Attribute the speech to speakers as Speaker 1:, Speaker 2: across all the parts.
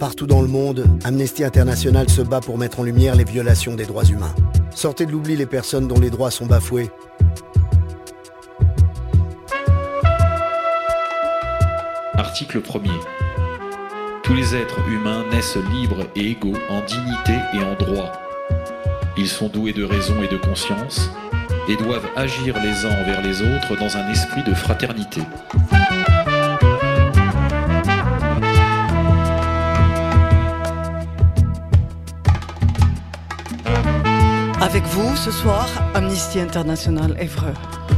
Speaker 1: Partout dans le monde, Amnesty International se bat pour mettre en lumière les violations des droits humains. Sortez de l'oubli les personnes dont les droits sont bafoués.
Speaker 2: Article 1er. Tous les êtres humains naissent libres et égaux en dignité et en droit. Ils sont doués de raison et de conscience et doivent agir les uns envers les autres dans un esprit de fraternité.
Speaker 3: Avec vous, ce soir, Amnesty International Évreux.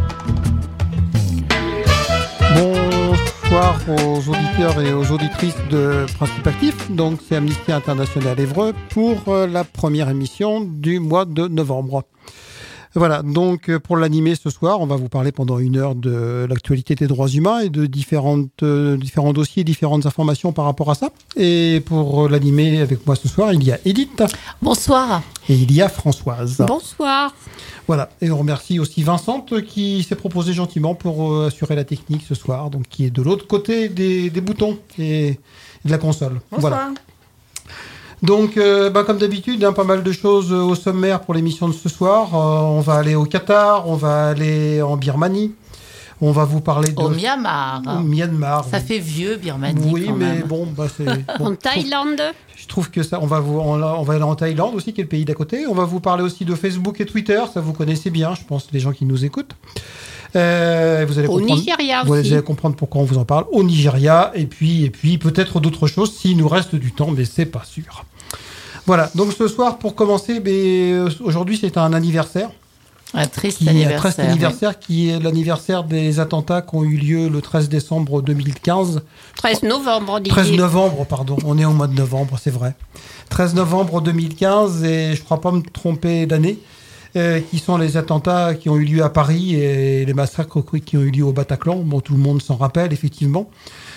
Speaker 4: Bonsoir aux auditeurs et aux auditrices de Principe Actif. Donc, c'est Amnesty International Évreux pour la première émission du mois de novembre. Voilà, donc pour l'animer ce soir, on va vous parler pendant 1 heure de l'actualité des droits humains et de différents dossiers, différentes informations par rapport à ça. Et pour l'animer avec moi ce soir, il y a Edith.
Speaker 5: Bonsoir.
Speaker 4: Et il y a Françoise.
Speaker 5: Bonsoir.
Speaker 4: Voilà, et on remercie aussi Vincent qui s'est proposé gentiment pour assurer la technique ce soir, donc qui est de l'autre côté des boutons et de la console.
Speaker 5: Bonsoir.
Speaker 4: Voilà. Donc, comme d'habitude, pas mal de choses au sommaire pour l'émission de ce soir. On va aller au Qatar, on va aller en Birmanie. On va vous parler de...
Speaker 5: Au Myanmar.
Speaker 4: Au Myanmar.
Speaker 5: Ça fait vieux, Birmanie,
Speaker 4: oui,
Speaker 5: quand
Speaker 4: mais
Speaker 5: même.
Speaker 4: bon, c'est... Bon,
Speaker 6: en Thaïlande.
Speaker 4: Je trouve que ça... On va aller en Thaïlande aussi, qui est le pays d'à côté. On va vous parler aussi de Facebook et Twitter. Ça, vous connaissez bien, je pense, les gens qui nous écoutent. Vous allez
Speaker 6: Au Nigeria aussi.
Speaker 4: Vous allez comprendre pourquoi on vous en parle. Au Nigeria, et puis peut-être d'autres choses s'il nous reste du temps, mais c'est pas sûr. Voilà, donc ce soir, pour commencer, aujourd'hui c'est un anniversaire.
Speaker 5: Un triste anniversaire.
Speaker 4: Oui. Qui est l'anniversaire des attentats qui ont eu lieu le 13 décembre 2015.
Speaker 6: 13 novembre, Didier.
Speaker 4: 13 novembre, pardon, on est au mois de novembre, c'est vrai. 13 novembre 2015, et je ne crois pas me tromper d'année, qui sont les attentats qui ont eu lieu à Paris et les massacres qui ont eu lieu au Bataclan. Bon, tout le monde s'en rappelle, effectivement.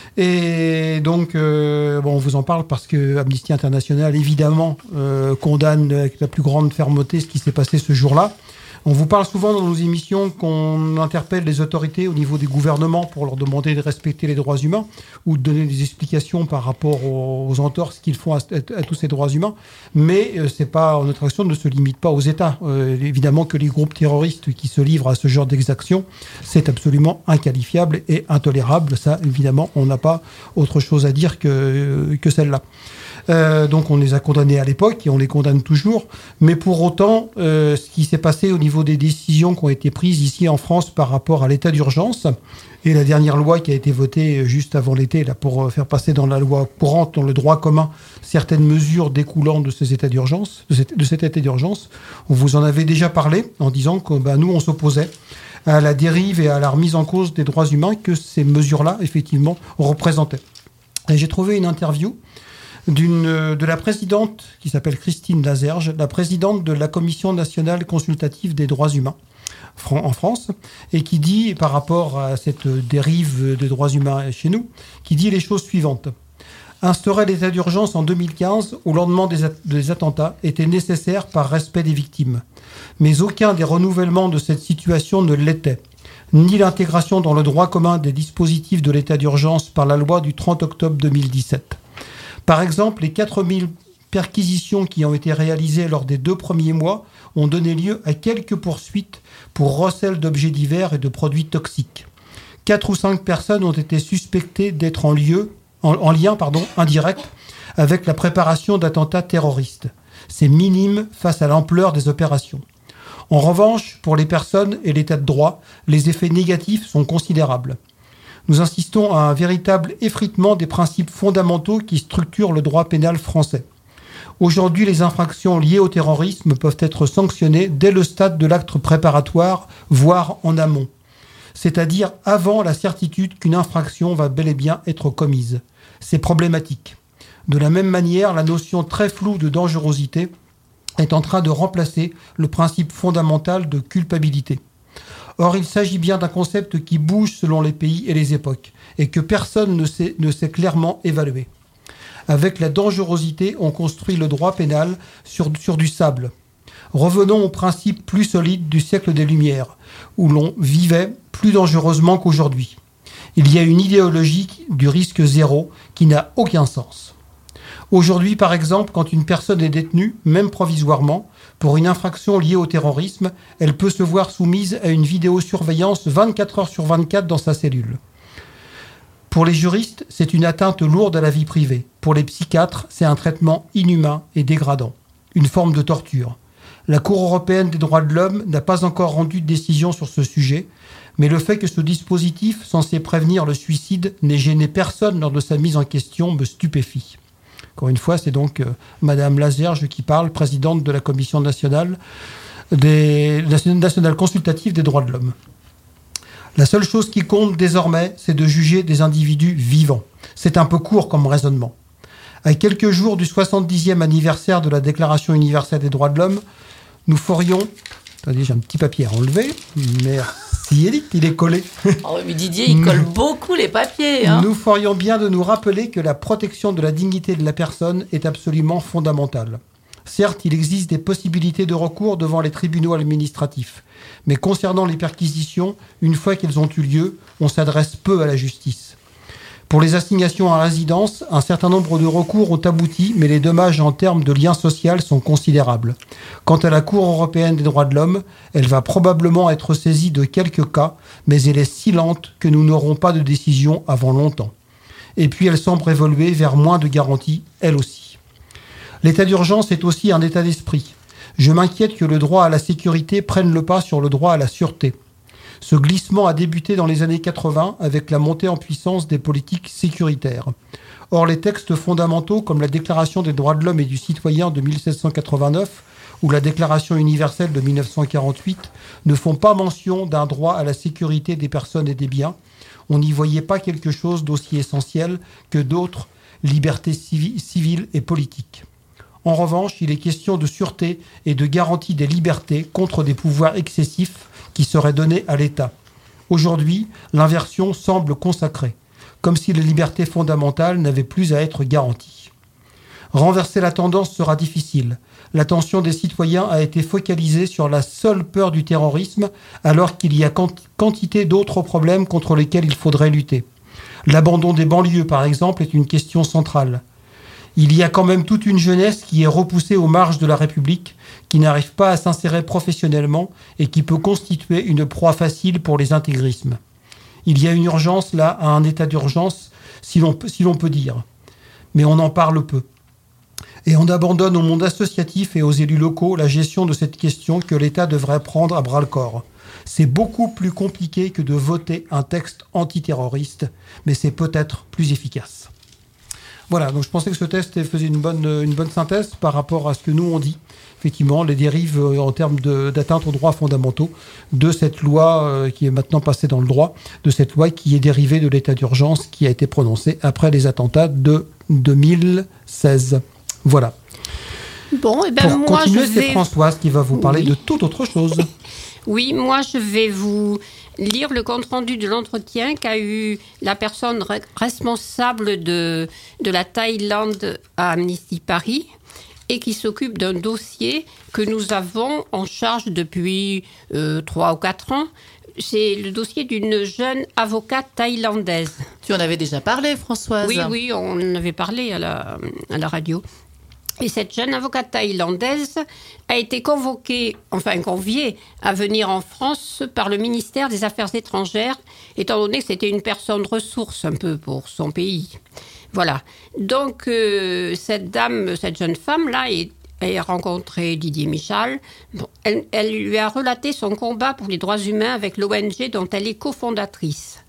Speaker 4: Et donc, on vous en parle parce que Amnesty International, évidemment, condamne avec la plus grande fermeté ce qui s'est passé ce jour-là. On vous parle souvent dans nos émissions qu'on interpelle les autorités au niveau des gouvernements pour leur demander de respecter les droits humains ou de donner des explications par rapport aux entorses qu'ils font à tous ces droits humains. Mais notre action ne se limite pas aux États. Évidemment que les groupes terroristes qui se livrent à ce genre d'exactions, c'est absolument inqualifiable et intolérable. Ça, évidemment, on n'a pas autre chose à dire que celle-là. Donc on les a condamnés à l'époque et on les condamne toujours. Mais pour autant, ce qui s'est passé au niveau des décisions qui ont été prises ici en France par rapport à l'état d'urgence et la dernière loi qui a été votée juste avant l'été là, pour faire passer dans la loi courante, dans le droit commun, certaines mesures découlant de ces états d'urgence, de cet état d'urgence, on vous en avait déjà parlé en disant que nous, on s'opposait à la dérive et à la remise en cause des droits humains que ces mesures-là, effectivement, représentaient. Et j'ai trouvé une interview de la présidente, qui s'appelle Christine Lazerge, la présidente de la Commission nationale consultative des droits humains en France, et qui dit, par rapport à cette dérive des droits humains chez nous, qui dit les choses suivantes. Instaurer l'état d'urgence en 2015, au lendemain des attentats, était nécessaire par respect des victimes. Mais aucun des renouvellements de cette situation ne l'était. Ni l'intégration dans le droit commun des dispositifs de l'état d'urgence par la loi du 30 octobre 2017. Par exemple, les 4000 perquisitions qui ont été réalisées lors des 2 premiers mois ont donné lieu à quelques poursuites pour recel d'objets divers et de produits toxiques. 4 ou 5 personnes ont été suspectées d'être en lien indirect avec la préparation d'attentats terroristes. C'est minime face à l'ampleur des opérations. En revanche, pour les personnes et l'état de droit, les effets négatifs sont considérables. Nous insistons à un véritable effritement des principes fondamentaux qui structurent le droit pénal français. Aujourd'hui, les infractions liées au terrorisme peuvent être sanctionnées dès le stade de l'acte préparatoire, voire en amont. C'est-à-dire avant la certitude qu'une infraction va bel et bien être commise. C'est problématique. De la même manière, la notion très floue de dangerosité est en train de remplacer le principe fondamental de culpabilité. Or, il s'agit bien d'un concept qui bouge selon les pays et les époques, et que personne ne sait clairement évaluer. Avec la dangerosité, on construit le droit pénal sur du sable. Revenons au principe plus solide du siècle des Lumières, où l'on vivait plus dangereusement qu'aujourd'hui. Il y a une idéologie du risque zéro qui n'a aucun sens. Aujourd'hui, par exemple, quand une personne est détenue, même provisoirement, pour une infraction liée au terrorisme, elle peut se voir soumise à une vidéosurveillance 24 heures sur 24 dans sa cellule. Pour les juristes, c'est une atteinte lourde à la vie privée. Pour les psychiatres, c'est un traitement inhumain et dégradant, une forme de torture. La Cour européenne des droits de l'homme n'a pas encore rendu de décision sur ce sujet, mais le fait que ce dispositif, censé prévenir le suicide, n'ait gêné personne lors de sa mise en question me stupéfie. Encore une fois, c'est donc Madame Lazerge qui parle, présidente de la Commission nationale consultative des droits de l'homme. La seule chose qui compte désormais, c'est de juger des individus vivants. C'est un peu court comme raisonnement. À quelques jours du 70e anniversaire de la Déclaration universelle des droits de l'homme, nous ferions... Attendez, j'ai un petit papier à enlever. Merci Edith, il est collé.
Speaker 5: Oh, mais Didier, il colle beaucoup les papiers. Hein.
Speaker 4: Nous ferions bien de nous rappeler que la protection de la dignité de la personne est absolument fondamentale. Certes, il existe des possibilités de recours devant les tribunaux administratifs. Mais concernant les perquisitions, une fois qu'elles ont eu lieu, on s'adresse peu à la justice. Pour les assignations à résidence, un certain nombre de recours ont abouti, mais les dommages en termes de lien social sont considérables. Quant à la Cour européenne des droits de l'homme, elle va probablement être saisie de quelques cas, mais elle est si lente que nous n'aurons pas de décision avant longtemps. Et puis elle semble évoluer vers moins de garanties, elle aussi. L'état d'urgence est aussi un état d'esprit. Je m'inquiète que le droit à la sécurité prenne le pas sur le droit à la sûreté. Ce glissement a débuté dans les années 80 avec la montée en puissance des politiques sécuritaires. Or, les textes fondamentaux comme la Déclaration des droits de l'homme et du citoyen de 1789 ou la Déclaration universelle de 1948 ne font pas mention d'un droit à la sécurité des personnes et des biens. On n'y voyait pas quelque chose d'aussi essentiel que d'autres libertés civiles et politiques. En revanche, il est question de sûreté et de garantie des libertés contre des pouvoirs excessifs qui seraient donnés à l'État. Aujourd'hui, l'inversion semble consacrée, comme si les libertés fondamentales n'avaient plus à être garanties. Renverser la tendance sera difficile. L'attention des citoyens a été focalisée sur la seule peur du terrorisme, alors qu'il y a quantité d'autres problèmes contre lesquels il faudrait lutter. L'abandon des banlieues, par exemple, est une question centrale. Il y a quand même toute une jeunesse qui est repoussée aux marges de la République, qui n'arrive pas à s'insérer professionnellement et qui peut constituer une proie facile pour les intégrismes. Il y a une urgence là, à un état d'urgence, si l'on peut dire. Mais on en parle peu. Et on abandonne au monde associatif et aux élus locaux la gestion de cette question que l'État devrait prendre à bras-le-corps. C'est beaucoup plus compliqué que de voter un texte antiterroriste, mais c'est peut-être plus efficace. Voilà, donc je pensais que ce test faisait une bonne synthèse par rapport à ce que nous on dit. Effectivement, les dérives en termes d'atteinte aux droits fondamentaux de cette loi qui est maintenant passée dans le droit, de cette loi qui est dérivée de l'état d'urgence qui a été prononcé après les attentats de 2016. Voilà.
Speaker 6: Bon, et ben
Speaker 4: pour
Speaker 6: moi,
Speaker 4: continuer, c'est Françoise qui va vous parler de toute autre chose.
Speaker 6: Oui, moi je vais vous lire le compte-rendu de l'entretien qu'a eu la personne responsable de la Thaïlande à Amnesty Paris et qui s'occupe d'un dossier que nous avons en charge depuis 3 ou 4 ans. C'est le dossier d'une jeune avocate thaïlandaise.
Speaker 5: Tu en avais déjà parlé, Françoise.
Speaker 6: Oui, on en avait parlé à la radio. Et cette jeune avocate thaïlandaise a été conviée à venir en France par le ministère des Affaires étrangères, étant donné que c'était une personne ressource un peu pour son pays. Voilà. Donc, cette jeune femme-là, a rencontré Didier Michaud. Bon, elle lui a relaté son combat pour les droits humains avec l'ONG dont elle est cofondatrice.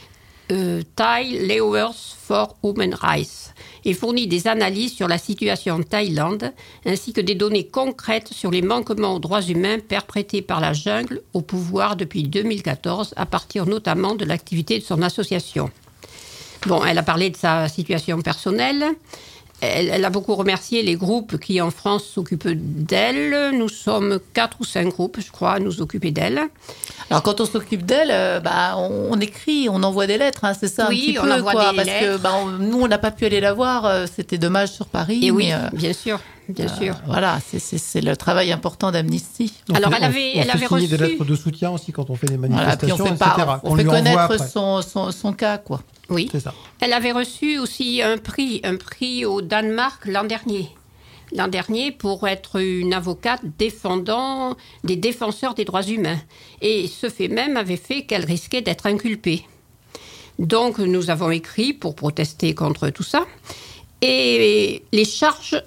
Speaker 6: Thai Lawyers for Human Rights, et fournit des analyses sur la situation en Thaïlande, ainsi que des données concrètes sur les manquements aux droits humains perpétrés par la jungle au pouvoir depuis 2014, à partir notamment de l'activité de son association. Bon, elle a parlé de sa situation personnelle. Elle a beaucoup remercié les groupes qui, en France, s'occupent d'elle. Nous sommes 4 ou 5 groupes, je crois, à nous occuper d'elle.
Speaker 5: Alors, quand on s'occupe d'elle, on écrit, on envoie des lettres, hein, c'est ça,
Speaker 6: oui,
Speaker 5: un petit
Speaker 6: on
Speaker 5: peu,
Speaker 6: envoie
Speaker 5: quoi,
Speaker 6: des
Speaker 5: parce
Speaker 6: lettres.
Speaker 5: que nous, on n'a pas pu aller la voir, c'était dommage sur Paris.
Speaker 6: Et oui,
Speaker 5: mais,
Speaker 6: bien sûr. bien sûr.
Speaker 5: Voilà, c'est le travail important d'Amnesty.
Speaker 6: Alors,
Speaker 4: on
Speaker 6: elle
Speaker 4: fait
Speaker 6: avait
Speaker 4: signer des
Speaker 6: reçu-
Speaker 4: lettres de soutien aussi quand on fait des
Speaker 5: Voilà, puis
Speaker 4: manifestations,
Speaker 5: on fait,
Speaker 4: etc.
Speaker 5: on fait
Speaker 4: lui envoie
Speaker 5: connaître
Speaker 4: après.
Speaker 5: son cas, quoi.
Speaker 6: Oui.
Speaker 4: C'est ça.
Speaker 6: Elle avait reçu aussi un prix au Danemark l'an dernier. L'an dernier, pour être une avocate défendant des défenseurs des droits humains. Et ce fait même avait fait qu'elle risquait d'être inculpée. Donc, nous avons écrit pour protester contre tout ça. Et les charges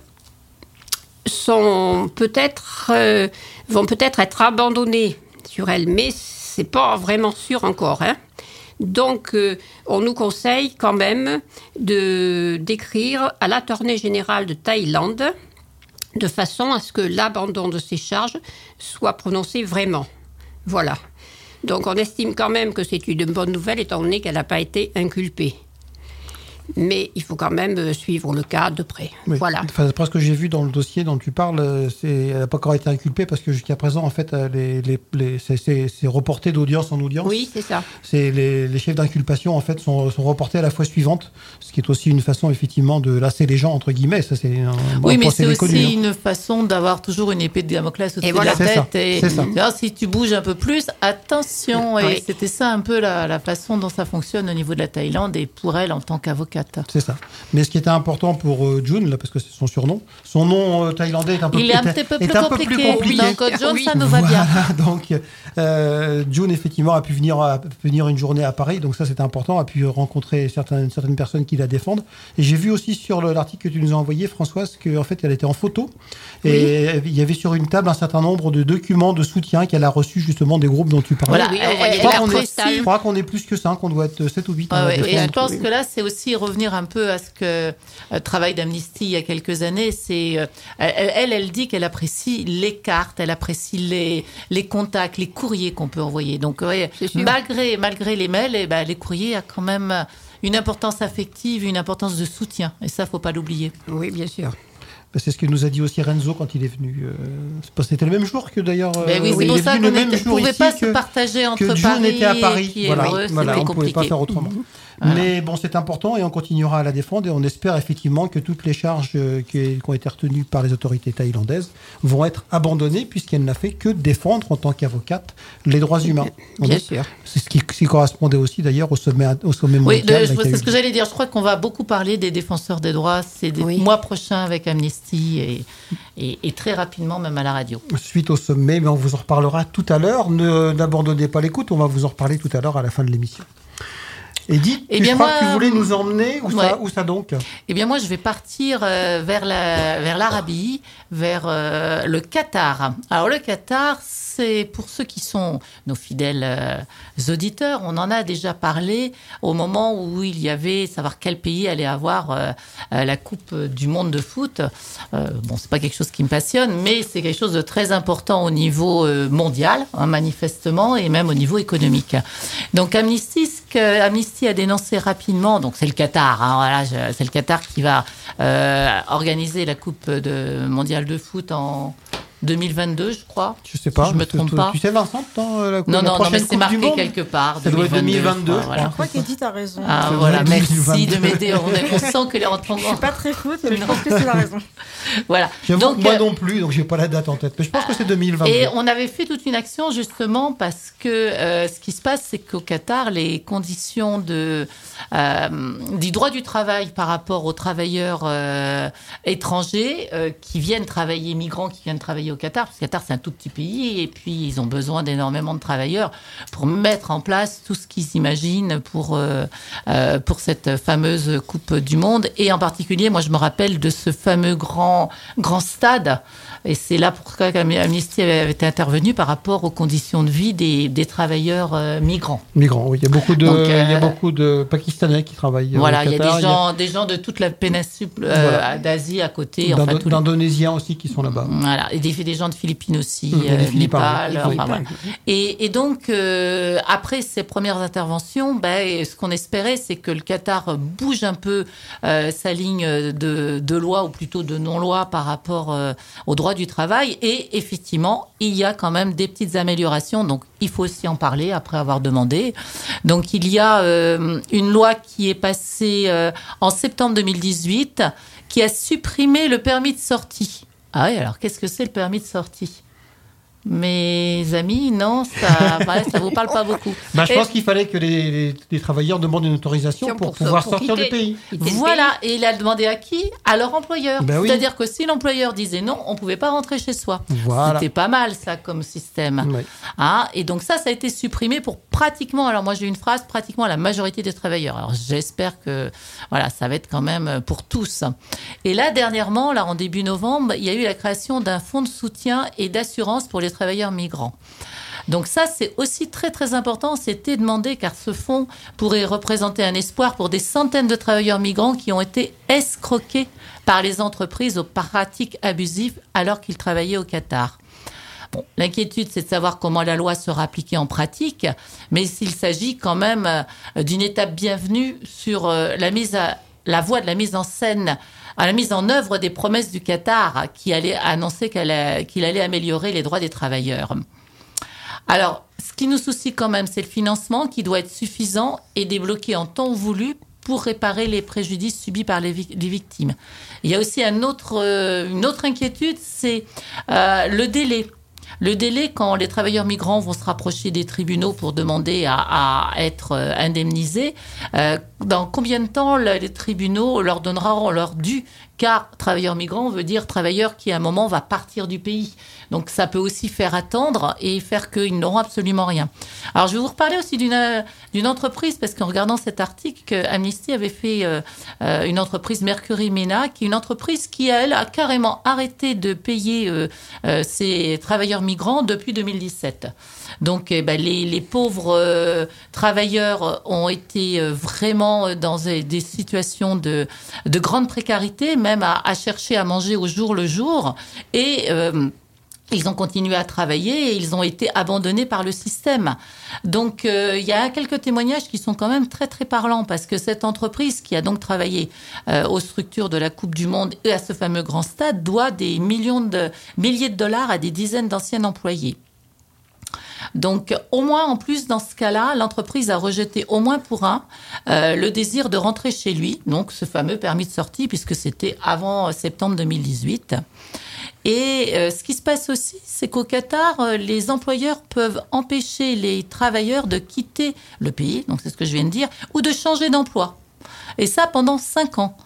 Speaker 6: vont peut-être être abandonnées sur elle, mais c'est pas vraiment sûr encore, hein. Donc, on nous conseille quand même d'écrire à l'Attorney général de Thaïlande de façon à ce que l'abandon de ces charges soit prononcé vraiment. Voilà. Donc, on estime quand même que c'est une bonne nouvelle étant donné qu'elle n'a pas été inculpée. Mais il faut quand même suivre le cas de près.
Speaker 4: Oui.
Speaker 6: Voilà.
Speaker 4: Enfin, d'après ce que j'ai vu dans le dossier dont tu parles, elle n'a pas encore été inculpée parce que jusqu'à présent, en fait, c'est reporté d'audience en audience.
Speaker 6: Oui, c'est ça.
Speaker 4: Les chefs d'inculpation, en fait, sont reportés à la fois suivante, ce qui est aussi une façon, effectivement, de lasser les gens, entre guillemets. Ça, c'est
Speaker 5: Oui, mais c'est
Speaker 4: procédé
Speaker 5: aussi
Speaker 4: connu, hein.
Speaker 5: une façon d'avoir toujours une épée de Damoclès au-dessus
Speaker 6: voilà.
Speaker 5: de la
Speaker 4: C'est
Speaker 5: tête.
Speaker 4: ça,
Speaker 5: Et
Speaker 4: c'est ça.
Speaker 5: alors, si tu bouges un peu plus, attention.
Speaker 6: Oui.
Speaker 5: Et c'était ça un peu la façon dont ça fonctionne au niveau de la Thaïlande et pour elle en tant qu'avocate.
Speaker 4: C'est ça. Mais ce qui était important pour June, là, parce que c'est son surnom, son nom thaïlandais est un peu,
Speaker 5: Il est un petit peu plus compliqué.
Speaker 6: Oui.
Speaker 5: Donc, John,
Speaker 6: Oui.
Speaker 5: ça nous va bien.
Speaker 4: Voilà, donc June effectivement a pu venir une journée à Paris, donc ça c'était important, a pu rencontrer certaines personnes qui la défendent. Et j'ai vu aussi sur l'article que tu nous as envoyé, Françoise, qu'en fait elle était en photo et il y avait sur une table un certain nombre de documents de soutien qu'elle a reçus justement des groupes dont tu parlais.
Speaker 5: Voilà,
Speaker 6: Oui, on voyait
Speaker 4: Je crois
Speaker 6: l'air
Speaker 4: qu'on est-
Speaker 6: postal.
Speaker 4: je crois qu'on est plus que 5, on doit être 7 ou 8.
Speaker 5: Ouais,
Speaker 4: à
Speaker 5: ouais. Et
Speaker 4: défendre.
Speaker 5: je pense que là, c'est aussi revenir un peu à ce que travail d'Amnesty il y a quelques années. C'est elle dit qu'elle apprécie les cartes, elle apprécie les contacts, les courriers qu'on peut envoyer. Donc, ouais,
Speaker 6: C'est sûr.
Speaker 5: malgré les mails, les courriers a quand même une importance affective, une importance de soutien. Et ça, faut pas l'oublier.
Speaker 6: Oui, bien sûr.
Speaker 4: C'est ce que nous a dit aussi Renzo quand il est venu. C'était le même jour que d'ailleurs.
Speaker 5: Mais oui, c'est
Speaker 4: il
Speaker 5: pour
Speaker 4: est
Speaker 5: ça
Speaker 4: venu
Speaker 5: qu'on
Speaker 4: le même
Speaker 5: ne
Speaker 4: jour
Speaker 5: pouvait
Speaker 4: ici
Speaker 5: pas
Speaker 4: que-
Speaker 5: se partager entre
Speaker 4: que June
Speaker 5: Paris
Speaker 4: était à Paris.
Speaker 5: et qui est
Speaker 4: Voilà,
Speaker 5: heureux,
Speaker 4: voilà,
Speaker 5: c'était
Speaker 4: on ne pouvait pas
Speaker 5: compliqué.
Speaker 4: faire autrement.
Speaker 5: Voilà.
Speaker 4: Mais bon, c'est important et on continuera à la défendre et on espère effectivement que toutes les charges qui ont été retenues par les autorités thaïlandaises vont être abandonnées puisqu'elle n'a fait que défendre en tant qu'avocate les droits humains.
Speaker 6: Bien sûr.
Speaker 4: C'est ce qui correspondait aussi d'ailleurs au sommet
Speaker 5: Oui,
Speaker 4: mondial.
Speaker 5: c'est ce que j'allais dire. Je crois qu'on va beaucoup parler des défenseurs des droits ces
Speaker 6: Oui.
Speaker 5: mois prochains avec Amnesty et très rapidement même à la radio.
Speaker 4: Suite au sommet, mais on vous en reparlera tout à l'heure. N'abandonnez pas l'écoute, on va vous en reparler tout à l'heure à la fin de l'émission. Edith,
Speaker 5: Eh
Speaker 4: je
Speaker 5: bien,
Speaker 4: crois
Speaker 5: moi,
Speaker 4: que tu voulais nous emmener,
Speaker 5: ouais.
Speaker 4: où ça donc?
Speaker 5: Eh bien, moi, je vais partir vers l'Arabie, vers le Qatar. Alors, le Qatar, c'est pour ceux qui sont nos fidèles auditeurs, on en a déjà parlé au moment où il y avait savoir quel pays allait avoir la Coupe du Monde de foot. Bon, c'est pas quelque chose qui me passionne, mais c'est quelque chose de très important au niveau mondial, hein, manifestement, et même au niveau économique. Donc, Amnesty a dénoncé rapidement, donc c'est le Qatar, hein, voilà, c'est le Qatar qui va organiser la Coupe mondiale de foot en 2022, je crois.
Speaker 4: Je sais pas.
Speaker 5: Si je me trompe pas.
Speaker 4: Tu sais, Vincent, la
Speaker 5: Non,
Speaker 4: prochaine
Speaker 5: mais c'est
Speaker 4: Coupe du
Speaker 5: marqué
Speaker 4: Monde
Speaker 5: quelque part.
Speaker 4: Ça doit être 2022, je
Speaker 5: voilà.
Speaker 4: crois.
Speaker 7: Je crois qu'Edith a raison.
Speaker 5: Ah,
Speaker 4: Ça
Speaker 5: voilà,
Speaker 4: doit être
Speaker 5: merci
Speaker 4: 2022.
Speaker 5: de m'aider. On sent qu'elle est en train de...
Speaker 7: Je suis pas très foot, mais je pense que c'est a raison.
Speaker 5: Voilà.
Speaker 4: J'avoue
Speaker 5: Donc,
Speaker 4: que moi non plus, donc j'ai pas la date en tête. Mais je pense que c'est 2022.
Speaker 5: Et on avait fait toute une action justement parce que ce qui se passe, c'est qu'au Qatar, les conditions du droit du travail par rapport aux travailleurs étrangers qui viennent travailler, migrants qui viennent travailler au Qatar, parce que le Qatar c'est un tout petit pays et puis ils ont besoin d'énormément de travailleurs pour mettre en place tout ce qu'ils imaginent pour cette fameuse Coupe du Monde. Et en particulier, moi je me rappelle de ce fameux grand stade. Et c'est là pourquoi Amnesty avait été intervenu par rapport aux conditions de vie des travailleurs migrants.
Speaker 4: Migrants, oui. Il y a beaucoup de,
Speaker 5: Donc,
Speaker 4: il y a beaucoup de Pakistanais qui travaillent
Speaker 5: Voilà,
Speaker 4: au
Speaker 5: il y a
Speaker 4: Qatar.
Speaker 5: des gens de toute la péninsule
Speaker 4: Voilà.
Speaker 5: d'Asie à côté. En fait,
Speaker 4: d'Indonésiens aussi qui sont là-bas.
Speaker 5: voilà, et des gens de Philippines aussi,
Speaker 4: Il y a des Philippins,
Speaker 5: Népal.
Speaker 4: oui.
Speaker 5: Enfin, voilà. Et donc, après ces premières interventions, ce qu'on espérait, c'est que le Qatar bouge un peu sa ligne de loi, ou plutôt de non-loi par rapport aux droits du travail. Et effectivement, il y a quand même des petites améliorations. Donc, il faut aussi en parler après avoir demandé. Donc, il y a une loi qui est passée en septembre 2018 qui a supprimé le permis de sortie Ah oui, alors qu'est-ce que c'est le permis de sortie ? Mes amis, non, ça vous parle pas beaucoup.
Speaker 4: Je pense qu'il fallait que les travailleurs demandent une autorisation pour pouvoir sortir du pays.
Speaker 5: Voilà, et il a demandé à qui ? À leur employeur.
Speaker 4: Oui.
Speaker 5: C'est-à-dire que si l'employeur disait non, on pouvait pas rentrer chez soi.
Speaker 4: Voilà.
Speaker 5: C'était pas mal ça comme système.
Speaker 4: Oui.
Speaker 5: Et donc ça a été supprimé pour pratiquement, alors moi j'ai une phrase, pratiquement la majorité des travailleurs. Alors j'espère que ça va être quand même pour tous. Et là dernièrement, en début novembre, il y a eu la création d'un fonds de soutien et d'assurance pour les travailleurs migrants. Donc ça, c'est aussi très très important, c'était demandé car ce fonds pourrait représenter un espoir pour des centaines de travailleurs migrants qui ont été escroqués par les entreprises aux pratiques abusives alors qu'ils travaillaient au Qatar. Bon, l'inquiétude, c'est de savoir comment la loi sera appliquée en pratique, mais il s'agit quand même d'une étape bienvenue sur la voie de la mise en scène, à la mise en œuvre des promesses du Qatar qui allait annoncer qu'il allait améliorer les droits des travailleurs. Alors, ce qui nous soucie quand même, c'est le financement qui doit être suffisant et débloqué en temps voulu pour réparer les préjudices subis par les victimes. Il y a aussi une autre inquiétude, c'est le délai. Le délai, quand les travailleurs migrants vont se rapprocher des tribunaux pour demander à être indemnisés, dans combien de temps les tribunaux leur donneront leur dû ? Car travailleur migrant veut dire travailleur qui à un moment va partir du pays. Donc ça peut aussi faire attendre et faire qu'ils n'auront absolument rien. Alors je vais vous reparler aussi d'une entreprise, parce qu'en regardant cet article, Amnesty avait fait une entreprise Mercury MENA, qui est une entreprise qui, elle, a carrément arrêté de payer ses travailleurs migrants depuis 2017. Donc les pauvres travailleurs ont été vraiment dans des situations de grande précarité, même à chercher à manger au jour le jour. Et ils ont continué à travailler et ils ont été abandonnés par le système. Donc, il y a quelques témoignages qui sont quand même très, très parlants, parce que cette entreprise qui a donc travaillé aux structures de la Coupe du Monde et à ce fameux grand stade doit des milliers de dollars à des dizaines d'anciens employés. Donc, au moins, en plus, dans ce cas-là, l'entreprise a rejeté au moins pour le désir de rentrer chez lui, donc ce fameux permis de sortie, puisque c'était avant septembre 2018. Et ce qui se passe aussi, c'est qu'au Qatar, les employeurs peuvent empêcher les travailleurs de quitter le pays, donc c'est ce que je viens de dire, ou de changer d'emploi. Et ça pendant 5 ans.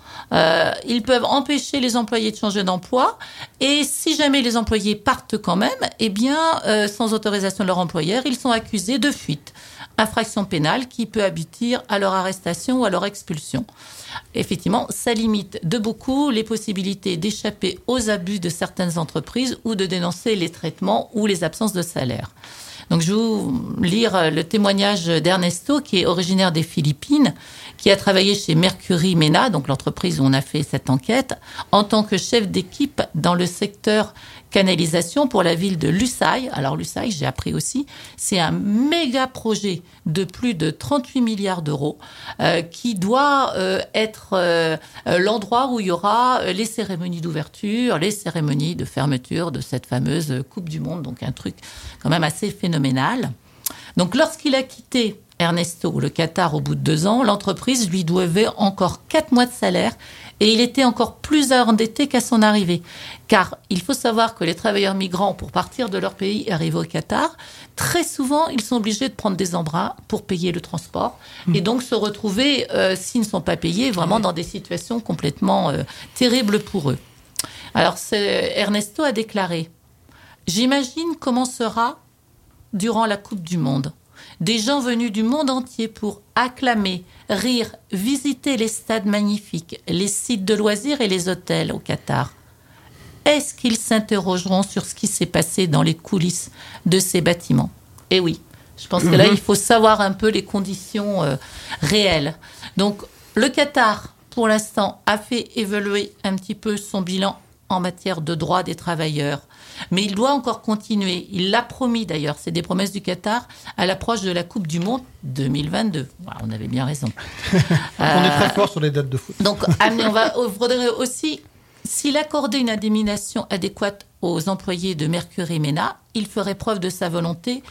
Speaker 5: Ils peuvent empêcher les employés de changer d'emploi, et si jamais les employés partent quand même, eh bien, sans autorisation de leur employeur, ils sont accusés de fuite, infraction pénale qui peut aboutir à leur arrestation ou à leur expulsion. Effectivement, ça limite de beaucoup les possibilités d'échapper aux abus de certaines entreprises ou de dénoncer les traitements ou les absences de salaire. Donc, je vais vous lire le témoignage d'Ernesto, qui est originaire des Philippines, qui a travaillé chez Mercury MENA, donc l'entreprise où on a fait cette enquête, en tant que chef d'équipe dans le secteur canalisation pour la ville de Lusail. Alors Lusail, j'ai appris aussi, c'est un méga projet de plus de 38 milliards d'euros qui doit être l'endroit où il y aura les cérémonies d'ouverture, les cérémonies de fermeture de cette fameuse Coupe du Monde, donc un truc quand même assez phénoménal. Donc lorsqu'il a quitté Ernesto, le Qatar, au bout de 2 ans, l'entreprise lui devait encore 4 mois de salaire et il était encore plus endetté qu'à son arrivée. Car il faut savoir que les travailleurs migrants, pour partir de leur pays et arriver au Qatar, très souvent, ils sont obligés de prendre des emprunts pour payer le transport et donc se retrouver, s'ils ne sont pas payés, vraiment dans des situations complètement terribles pour eux. Alors, Ernesto a déclaré « J'imagine comment sera durant la Coupe du Monde. Des gens venus du monde entier pour acclamer, rire, visiter les stades magnifiques, les sites de loisirs et les hôtels au Qatar. Est-ce qu'ils s'interrogeront sur ce qui s'est passé dans les coulisses de ces bâtiments ? Eh oui, je pense que là, il faut savoir un peu les conditions réelles. Donc, le Qatar, pour l'instant, a fait évoluer un petit peu son bilan en matière de droits des travailleurs. Mais il doit encore continuer. Il l'a promis d'ailleurs, c'est des promesses du Qatar à l'approche de la Coupe du Monde 2022. Voilà, on avait bien raison.
Speaker 4: On est très fort sur les dates de foot.
Speaker 5: Donc, on voudrait aussi, s'il accordait une indemnisation adéquate aux employés de Mercury MENA, il ferait preuve de sa volonté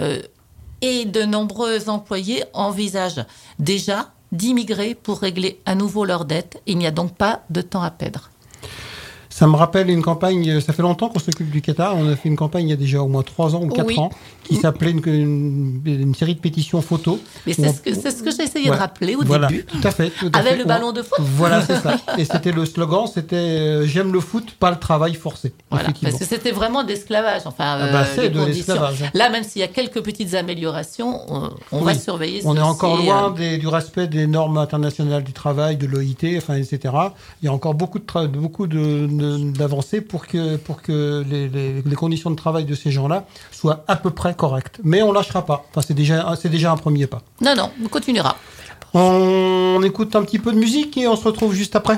Speaker 5: et de nombreux employés envisagent déjà d'immigrer pour régler à nouveau leurs dettes. Il n'y a donc pas de temps à perdre.
Speaker 4: Ça me rappelle une campagne, ça fait longtemps qu'on s'occupe du Qatar, on a fait une campagne il y a déjà au moins 3 ans ou 4 ans, qui s'appelait une série de pétitions photos.
Speaker 5: Mais c'est ce que j'ai essayé de rappeler au début.
Speaker 4: Tout à fait.
Speaker 5: Avec le ballon de foot.
Speaker 4: Voilà, c'est ça. Et c'était le slogan, c'était j'aime le foot, pas le travail forcé.
Speaker 5: Voilà, parce que c'était vraiment d'esclavage. Enfin,
Speaker 4: c'est de l'esclavage.
Speaker 5: Là, même s'il y a quelques petites améliorations, on va surveiller.
Speaker 4: On est encore loin du respect des normes internationales du travail, de l'OIT, enfin, etc. Il y a encore beaucoup d'avancées pour que les conditions de travail de ces gens-là soient à peu près correctes. Mais on lâchera pas. Enfin, c'est déjà un premier pas.
Speaker 5: Non, on continuera.
Speaker 4: On écoute un petit peu de musique et on se retrouve juste après.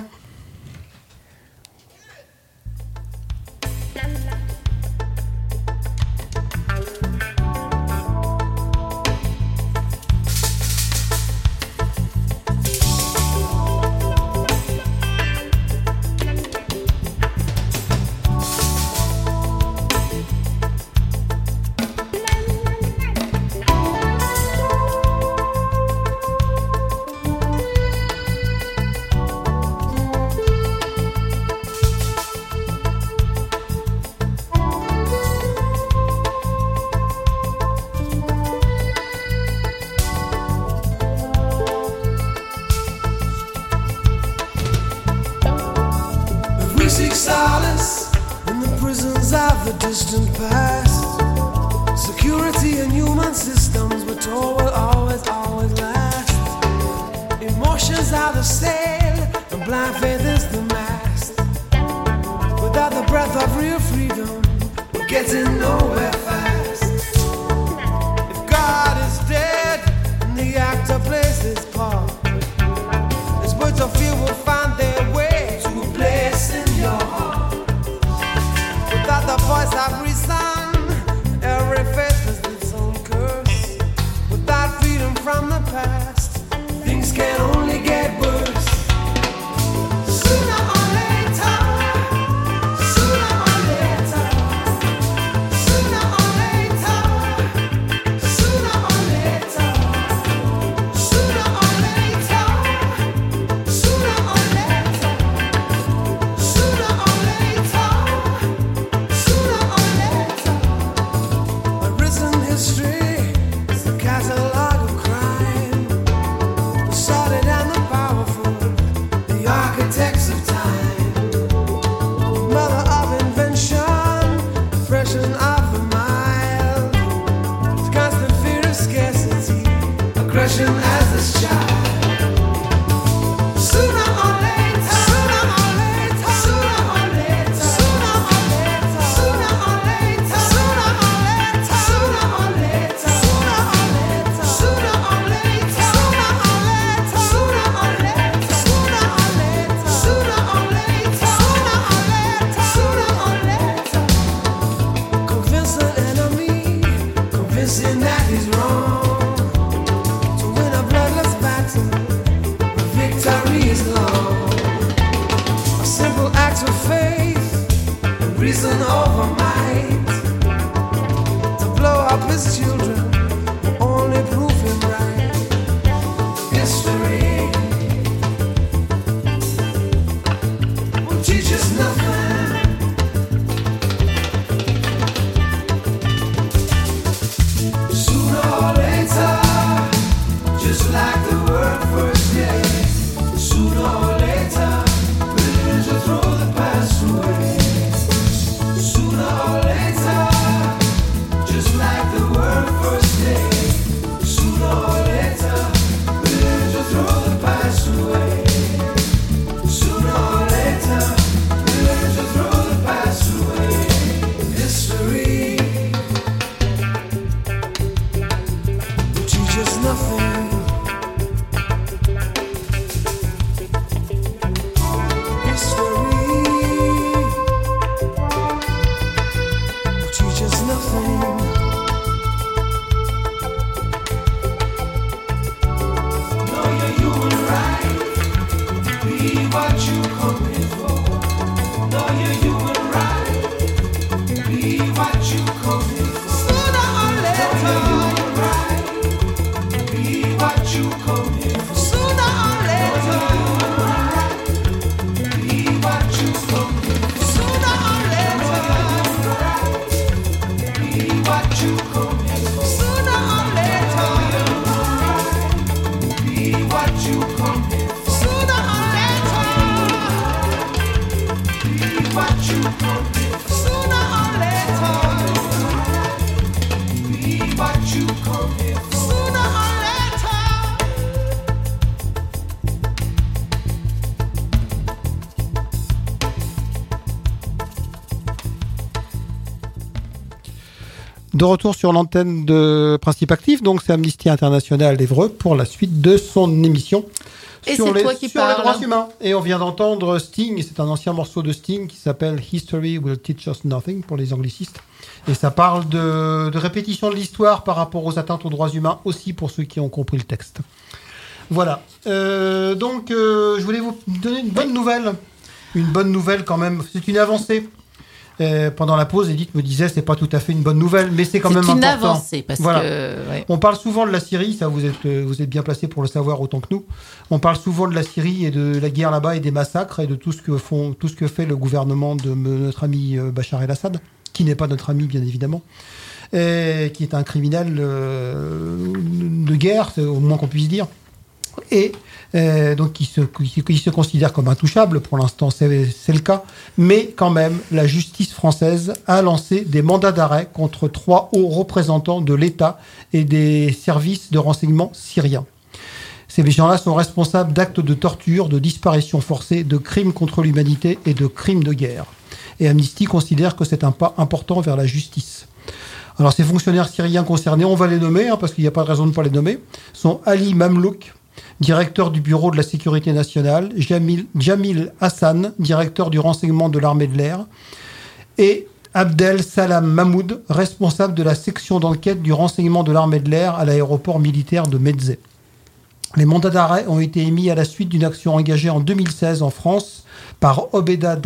Speaker 8: Distant past, security and human systems we're told will always last. Emotions are the sail and blind faith is the mast. Without the breath of real freedom, we're getting nowhere fast. If God is dead and the actor plays his part, this birds of fear will find their way to a place in your heart. Without the voice of reason, every faith has its own curse. Without freedom from the past, things can only get worse. Sooner or later, sooner or later, sooner or later, sooner or later, sooner or later, sooner or later, sooner or later. History is the catalog of crime, the sordid and the powerful, the architects of time, the mother of invention, oppression of the mild, the constant fear of scarcity, aggression as this child. Sooner or later, sooner or later, sooner or later, sooner or later, sooner or later, sooner or later, sooner or later, sooner or later, sooner or later, sooner or later, sooner or later, sooner or later, sooner or later, sooner or later. Convince an enemy, convince him that he's wrong. To win a bloodless battle, victory is long. A simple act of faith and reason over might. To blow up his children will only prove him right. History will teach us nothing. Sooner or later, just like the word first day. Sooner or later, religion will throw the past away. Sooner or later, just like the word first you come here for. Sooner or later, be what you come here for. Sooner or later, be what you come here for. Sooner or later, be what you come here for. Sooner or later.
Speaker 4: De retour sur l'antenne de Principe Actif, donc c'est Amnesty International d'Évreux pour la suite de son émission
Speaker 5: Et
Speaker 4: sur,
Speaker 5: c'est
Speaker 4: les,
Speaker 5: toi qui
Speaker 4: sur les
Speaker 5: parles.
Speaker 4: droits humains. Et on vient d'entendre Sting, c'est un ancien morceau de Sting qui s'appelle History Will Teach Us Nothing pour les anglicistes. Et ça parle de répétition de l'histoire par rapport aux atteintes aux droits humains, aussi pour ceux qui ont compris le texte. Voilà. Donc, je voulais vous donner une bonne nouvelle. Une bonne nouvelle quand même. C'est une avancée. Pendant la pause, Edith me disait c'est pas tout à fait une bonne nouvelle, mais c'est quand même important.
Speaker 5: C'est une avancée parce
Speaker 4: Voilà.
Speaker 5: que ouais.
Speaker 4: On parle souvent de la Syrie, ça vous êtes bien placé pour le savoir autant que nous. On parle souvent de la Syrie et de la guerre là-bas et des massacres et de tout ce que fait le gouvernement de notre ami Bachar el-Assad, qui n'est pas notre ami bien évidemment, et qui est un criminel de guerre, c'est au moins qu'on puisse dire. Et donc qui se considère comme intouchable, pour l'instant c'est le cas, mais quand même la justice française a lancé des mandats d'arrêt contre 3 hauts représentants de l'État et des services de renseignement syriens. Ces gens-là sont responsables d'actes de torture, de disparition forcée, de crimes contre l'humanité et de crimes de guerre. Et Amnesty considère que c'est un pas important vers la justice. Alors ces fonctionnaires syriens concernés, on va les nommer, parce qu'il n'y a pas de raison de ne pas les nommer, sont Ali Mamlouk, directeur du Bureau de la Sécurité nationale, Jamil Hassan, directeur du renseignement de l'armée de l'air, et Abdel Salam Mahmoud, responsable de la section d'enquête du renseignement de l'armée de l'air à l'aéroport militaire de Metzé. Les mandats d'arrêt ont été émis à la suite d'une action engagée en 2016 en France par Obeda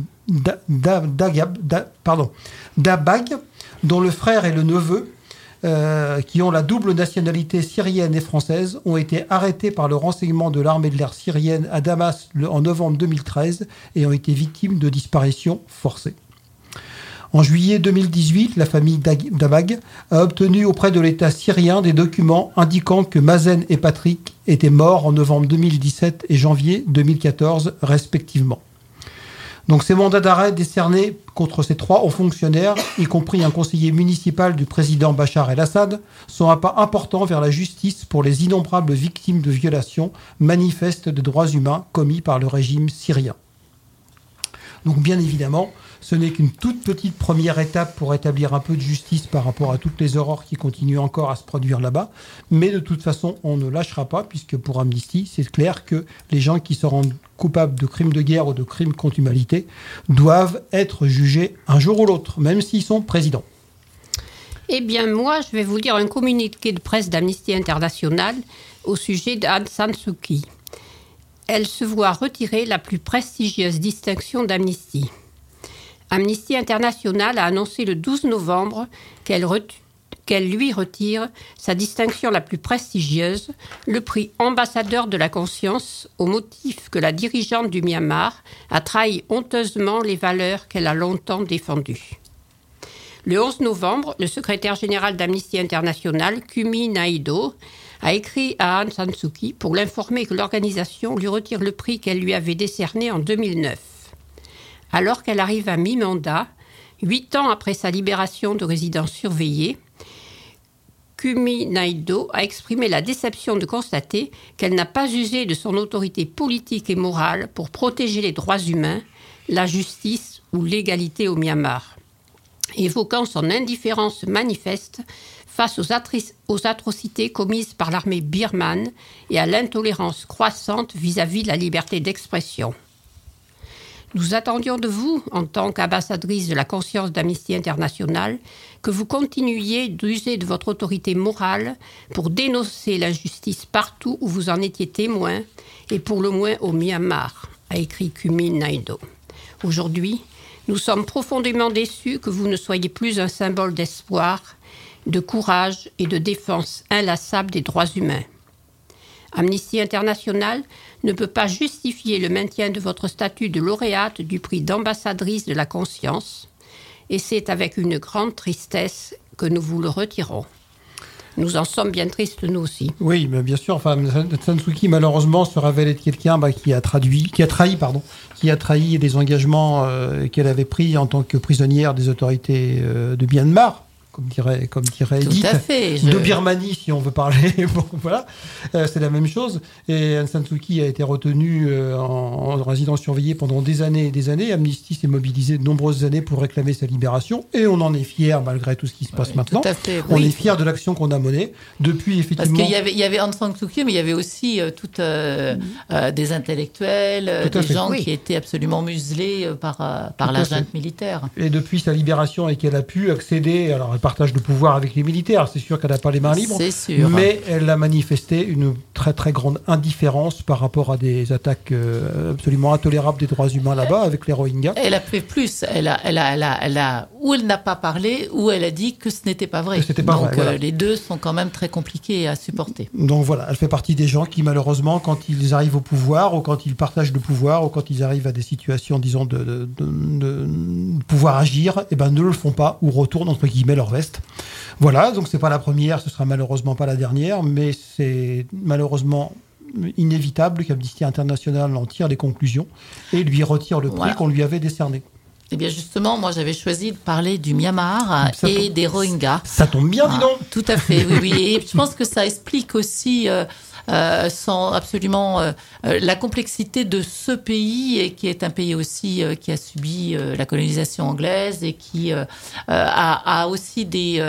Speaker 4: Dabag, dont le frère et le neveu, qui ont la double nationalité syrienne et française, ont été arrêtés par le renseignement de l'armée de l'air syrienne à Damas en novembre 2013 et ont été victimes de disparitions forcées. En juillet 2018, la famille Dabag a obtenu auprès de l'État syrien des documents indiquant que Mazen et Patrick étaient morts en novembre 2017 et janvier 2014 respectivement. Donc ces mandats d'arrêt décernés contre ces 3 hauts fonctionnaires, y compris un conseiller municipal du président Bachar el-Assad, sont un pas important vers la justice pour les innombrables victimes de violations manifestes de droits humains commis par le régime syrien. Donc bien évidemment, ce n'est qu'une toute petite première étape pour établir un peu de justice par rapport à toutes les horreurs qui continuent encore à se produire là-bas. Mais de toute façon, on ne lâchera pas, puisque pour Amnesty, c'est clair que les gens qui se rendent coupables de crimes de guerre ou de crimes contre l'humanité doivent être jugés un jour ou l'autre, même s'ils sont présidents.
Speaker 6: Eh bien, moi, je vais vous lire un communiqué de presse d'Amnesty International au sujet d'Aung San Suu Kyi. Elle se voit retirer la plus prestigieuse distinction d'Amnesty. Amnesty International a annoncé le 12 novembre qu'elle lui retire sa distinction la plus prestigieuse, le prix ambassadeur de la conscience, au motif que la dirigeante du Myanmar a trahi honteusement les valeurs qu'elle a longtemps défendues. Le 11 novembre, le secrétaire général d'Amnesty International, Kumi Naidoo, a écrit à Aung San Suu Kyi pour l'informer que l'organisation lui retire le prix qu'elle lui avait décerné en 2009. Alors qu'elle arrive à mi-mandat, 8 ans après sa libération de résidence surveillée, Kumi Naidoo a exprimé la déception de constater qu'elle n'a pas usé de son autorité politique et morale pour protéger les droits humains, la justice ou l'égalité au Myanmar, évoquant son indifférence manifeste face aux atrocités commises par l'armée birmane et à l'intolérance croissante vis-à-vis de la liberté d'expression. Nous attendions de vous, en tant qu'ambassadrice de la conscience d'Amnesty International, que vous continuiez d'user de votre autorité morale pour dénoncer l'injustice partout où vous en étiez témoin, et pour le moins au Myanmar, a écrit Kumi Naidoo. Aujourd'hui, nous sommes profondément déçus que vous ne soyez plus un symbole d'espoir, de courage et de défense inlassable des droits humains. Amnesty International ne peut pas justifier le maintien de votre statut de lauréate du prix d'ambassadrice de la conscience, et c'est avec une grande tristesse que nous vous le retirons. Nous en sommes bien tristes, nous aussi.
Speaker 4: Oui, mais bien sûr. Enfin, Aung San Suu Kyi, malheureusement, se révèle être quelqu'un qui a trahi des engagements qu'elle avait pris en tant que prisonnière des autorités de Myanmar. Comme dirait Edith,
Speaker 5: Tout à fait.
Speaker 4: de Birmanie, si on veut parler. Bon, voilà, c'est la même chose. Et Aung San Suu Kyi a été retenue en résidence surveillée pendant des années et des années. Amnesty s'est mobilisé de nombreuses années pour réclamer sa libération. Et on en est fiers, malgré tout ce qui se passe maintenant.
Speaker 5: Tout à fait,
Speaker 4: on
Speaker 5: oui.
Speaker 4: est fiers de l'action qu'on a menée. Depuis, effectivement...
Speaker 5: Parce qu'il y avait Aung San Suu Kyi, mais il y avait aussi des intellectuels, des gens qui étaient absolument muselés par la junte militaire.
Speaker 4: Et depuis sa libération et qu'elle a pu accéder... Alors, partage de pouvoir avec les militaires. C'est sûr qu'elle n'a pas les mains libres.
Speaker 5: C'est sûr.
Speaker 4: Mais elle a manifesté une très très grande indifférence par rapport à des attaques absolument intolérables des droits humains là-bas avec les Rohingyas.
Speaker 5: Elle a fait plus. Elle a ou elle n'a pas parlé, ou elle a dit que ce n'était pas vrai. Donc
Speaker 4: voilà.
Speaker 5: Les deux sont quand même très compliqués à supporter.
Speaker 4: Donc voilà, elle fait partie des gens qui malheureusement, quand ils arrivent au pouvoir, ou quand ils partagent le pouvoir, ou quand ils arrivent à des situations, disons, de pouvoir agir, eh ben, ne le font pas, ou retournent entre guillemets leur veste. Voilà, donc c'est pas la première, ce sera malheureusement pas la dernière, mais c'est malheureusement inévitable qu'Amnesty International en tire les conclusions et lui retire le prix qu'on lui avait décerné.
Speaker 5: Eh bien justement, moi j'avais choisi de parler du Myanmar et des Rohingyas.
Speaker 4: Ça tombe bien, dis donc.
Speaker 5: Tout à fait, oui. Et je pense que ça explique aussi la complexité de ce pays, et qui est un pays aussi qui a subi la colonisation anglaise et qui a aussi des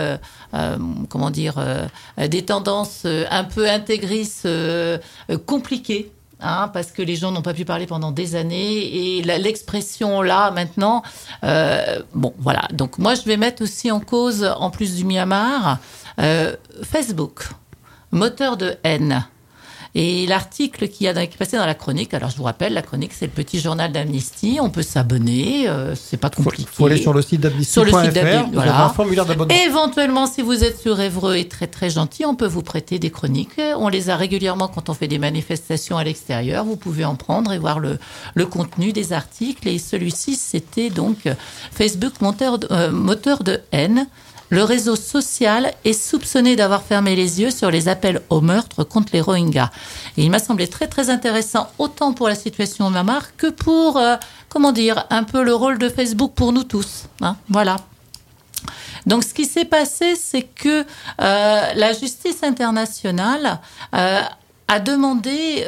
Speaker 5: tendances un peu intégristes compliquées. Parce que les gens n'ont pas pu parler pendant des années, et l'expression là maintenant, voilà. Donc moi je vais mettre aussi en cause, en plus du Myanmar, Facebook, moteur de haine. Et l'article qui est passé dans la chronique, alors je vous rappelle, la chronique c'est le petit journal d'Amnesty, on peut s'abonner, c'est pas compliqué.
Speaker 4: Il faut aller sur le site d'Amnesty.fr, vous avez un formulaire d'abonnement.
Speaker 5: Éventuellement, si vous êtes sur Évreux et très très gentil, on peut vous prêter des chroniques. On les a régulièrement quand on fait des manifestations à l'extérieur. Vous pouvez en prendre et voir le contenu des articles. Et celui-ci, c'était donc Facebook, moteur de haine. Le réseau social est soupçonné d'avoir fermé les yeux sur les appels au meurtre contre les Rohingyas. Et il m'a semblé très très intéressant, autant pour la situation au Myanmar que pour, un peu le rôle de Facebook pour nous tous. Voilà. Donc ce qui s'est passé, c'est que la justice internationale a demandé...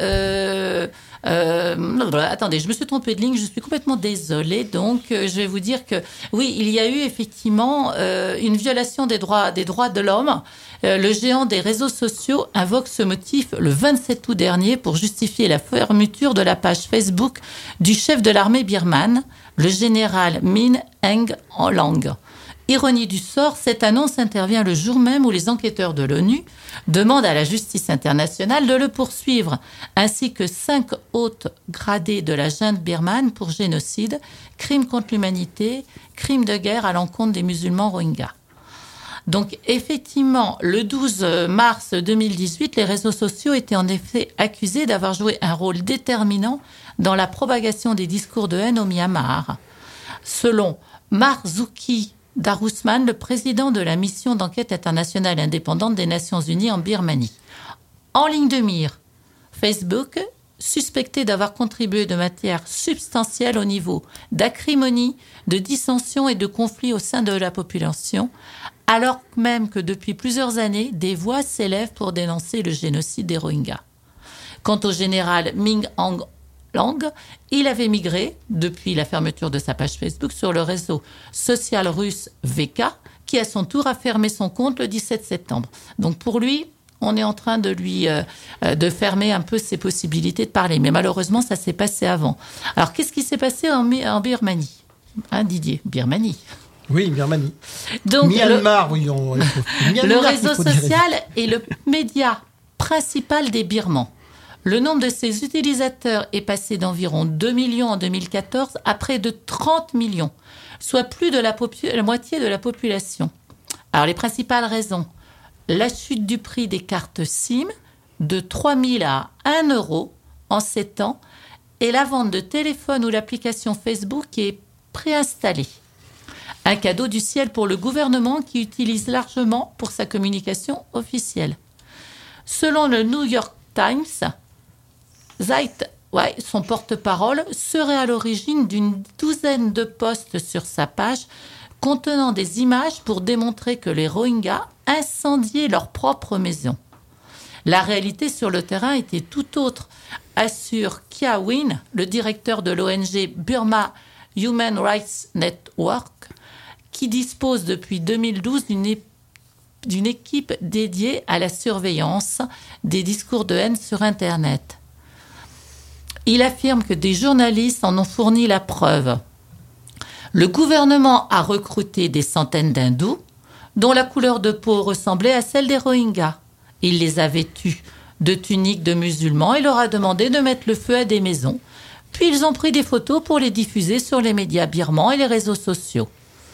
Speaker 5: attendez, je me suis trompée de ligne, je suis complètement désolée. Donc, je vais vous dire que oui, il y a eu effectivement une violation des droits de l'homme. Le géant des réseaux sociaux invoque ce motif le 27 août dernier pour justifier la fermeture de la page Facebook du chef de l'armée birmane, le général Min Aung Hlaing. Ironie du sort, cette annonce intervient le jour même où les enquêteurs de l'ONU demandent à la justice internationale de le poursuivre, ainsi que 5 hautes gradés de la junte birmane pour génocide, crimes contre l'humanité, crimes de guerre à l'encontre des musulmans Rohingyas. Donc effectivement, le 12 mars 2018, les réseaux sociaux étaient en effet accusés d'avoir joué un rôle déterminant dans la propagation des discours de haine au Myanmar. Selon Marzuki Darusman, le président de la mission d'enquête internationale indépendante des Nations Unies en Birmanie. En ligne de mire, Facebook, suspecté d'avoir contribué de manière substantielle au niveau d'acrimonie, de dissension et de conflits au sein de la population, alors même que depuis plusieurs années, des voix s'élèvent pour dénoncer le génocide des Rohingyas. Quant au général Min Aung Hlaing, il avait migré, depuis la fermeture de sa page Facebook, sur le réseau social russe VK, qui à son tour a fermé son compte le 17 septembre. Donc pour lui, on est en train de de fermer un peu ses possibilités de parler. Mais malheureusement, ça s'est passé avant. Alors qu'est-ce qui s'est passé en Birmanie ? Didier, Birmanie.
Speaker 4: Oui, Birmanie.
Speaker 5: Donc,
Speaker 4: Myanmar,
Speaker 5: le réseau social est le média principal des Birmans. Le nombre de ses utilisateurs est passé d'environ 2 millions en 2014 à près de 30 millions, soit plus de la moitié de la population. Alors, les principales raisons, la chute du prix des cartes SIM de 3 000 à 1 euro en 7 ans et la vente de téléphones ou l'application Facebook qui est préinstallée. Un cadeau du ciel pour le gouvernement qui utilise largement pour sa communication officielle. Selon le New York Times, Zeit, son porte-parole, serait à l'origine d'une douzaine de posts sur sa page contenant des images pour démontrer que les Rohingyas incendiaient leur propre maison. La réalité sur le terrain était tout autre, assure Kya Win, le directeur de l'ONG Burma Human Rights Network, qui dispose depuis 2012 d'une équipe dédiée à la surveillance des discours de haine sur Internet. Il affirme que des journalistes en ont fourni la preuve. Le gouvernement a recruté des centaines d'hindous dont la couleur de peau ressemblait à celle des Rohingyas. Il les a vêtus de tuniques de musulmans et leur a demandé de mettre le feu à des maisons. Puis ils ont pris des photos pour les diffuser sur les médias birmans et les réseaux sociaux.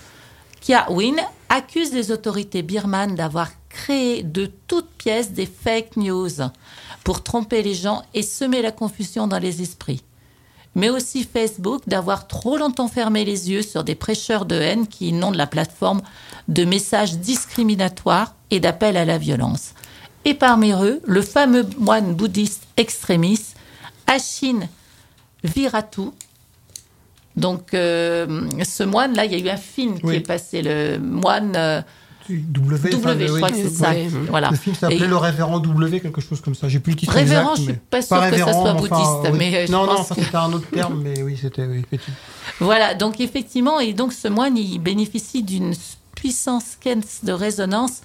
Speaker 5: Kya Win accuse les autorités birmanes d'avoir créé de toutes pièces des fake news pour tromper les gens et semer la confusion dans les esprits. Mais aussi Facebook d'avoir trop longtemps fermé les yeux sur des prêcheurs de haine qui inondent la plateforme de messages discriminatoires et d'appels à la violence. Et parmi eux, le fameux moine bouddhiste extrémiste Ashin Viratu. Donc, ce moine-là, il y a eu un film qui est passé, le moine...
Speaker 4: W,
Speaker 5: je crois que c'est ça. Voilà.
Speaker 4: Le film s'appelait Le Révérend W, quelque chose comme ça. J'ai plus le titre
Speaker 5: Révérend,
Speaker 4: exact.
Speaker 5: je suis pas sûre que ça soit bouddhiste. Mais
Speaker 4: c'était un autre terme, mais oui, c'était effectivement.
Speaker 5: Voilà, donc effectivement, et donc ce moine, il bénéficie d'une puissance de résonance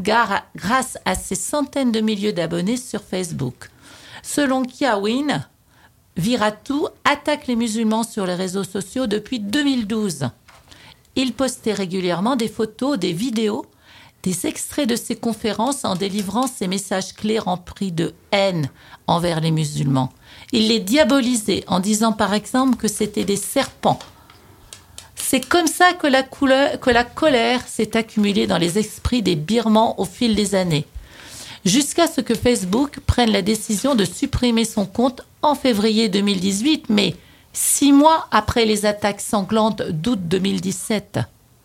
Speaker 5: grâce à ses centaines de milliers d'abonnés sur Facebook. Selon Kya Win, Viratu attaque les musulmans sur les réseaux sociaux depuis 2012. Il postait régulièrement des photos, des vidéos, des extraits de ses conférences en délivrant ses messages clés remplis de haine envers les musulmans. Il les diabolisait en disant par exemple que c'était des serpents. C'est comme ça que la colère s'est accumulée dans les esprits des Birmans au fil des années, jusqu'à ce que Facebook prenne la décision de supprimer son compte en février 2018, mais 6 mois après les attaques sanglantes d'août 2017.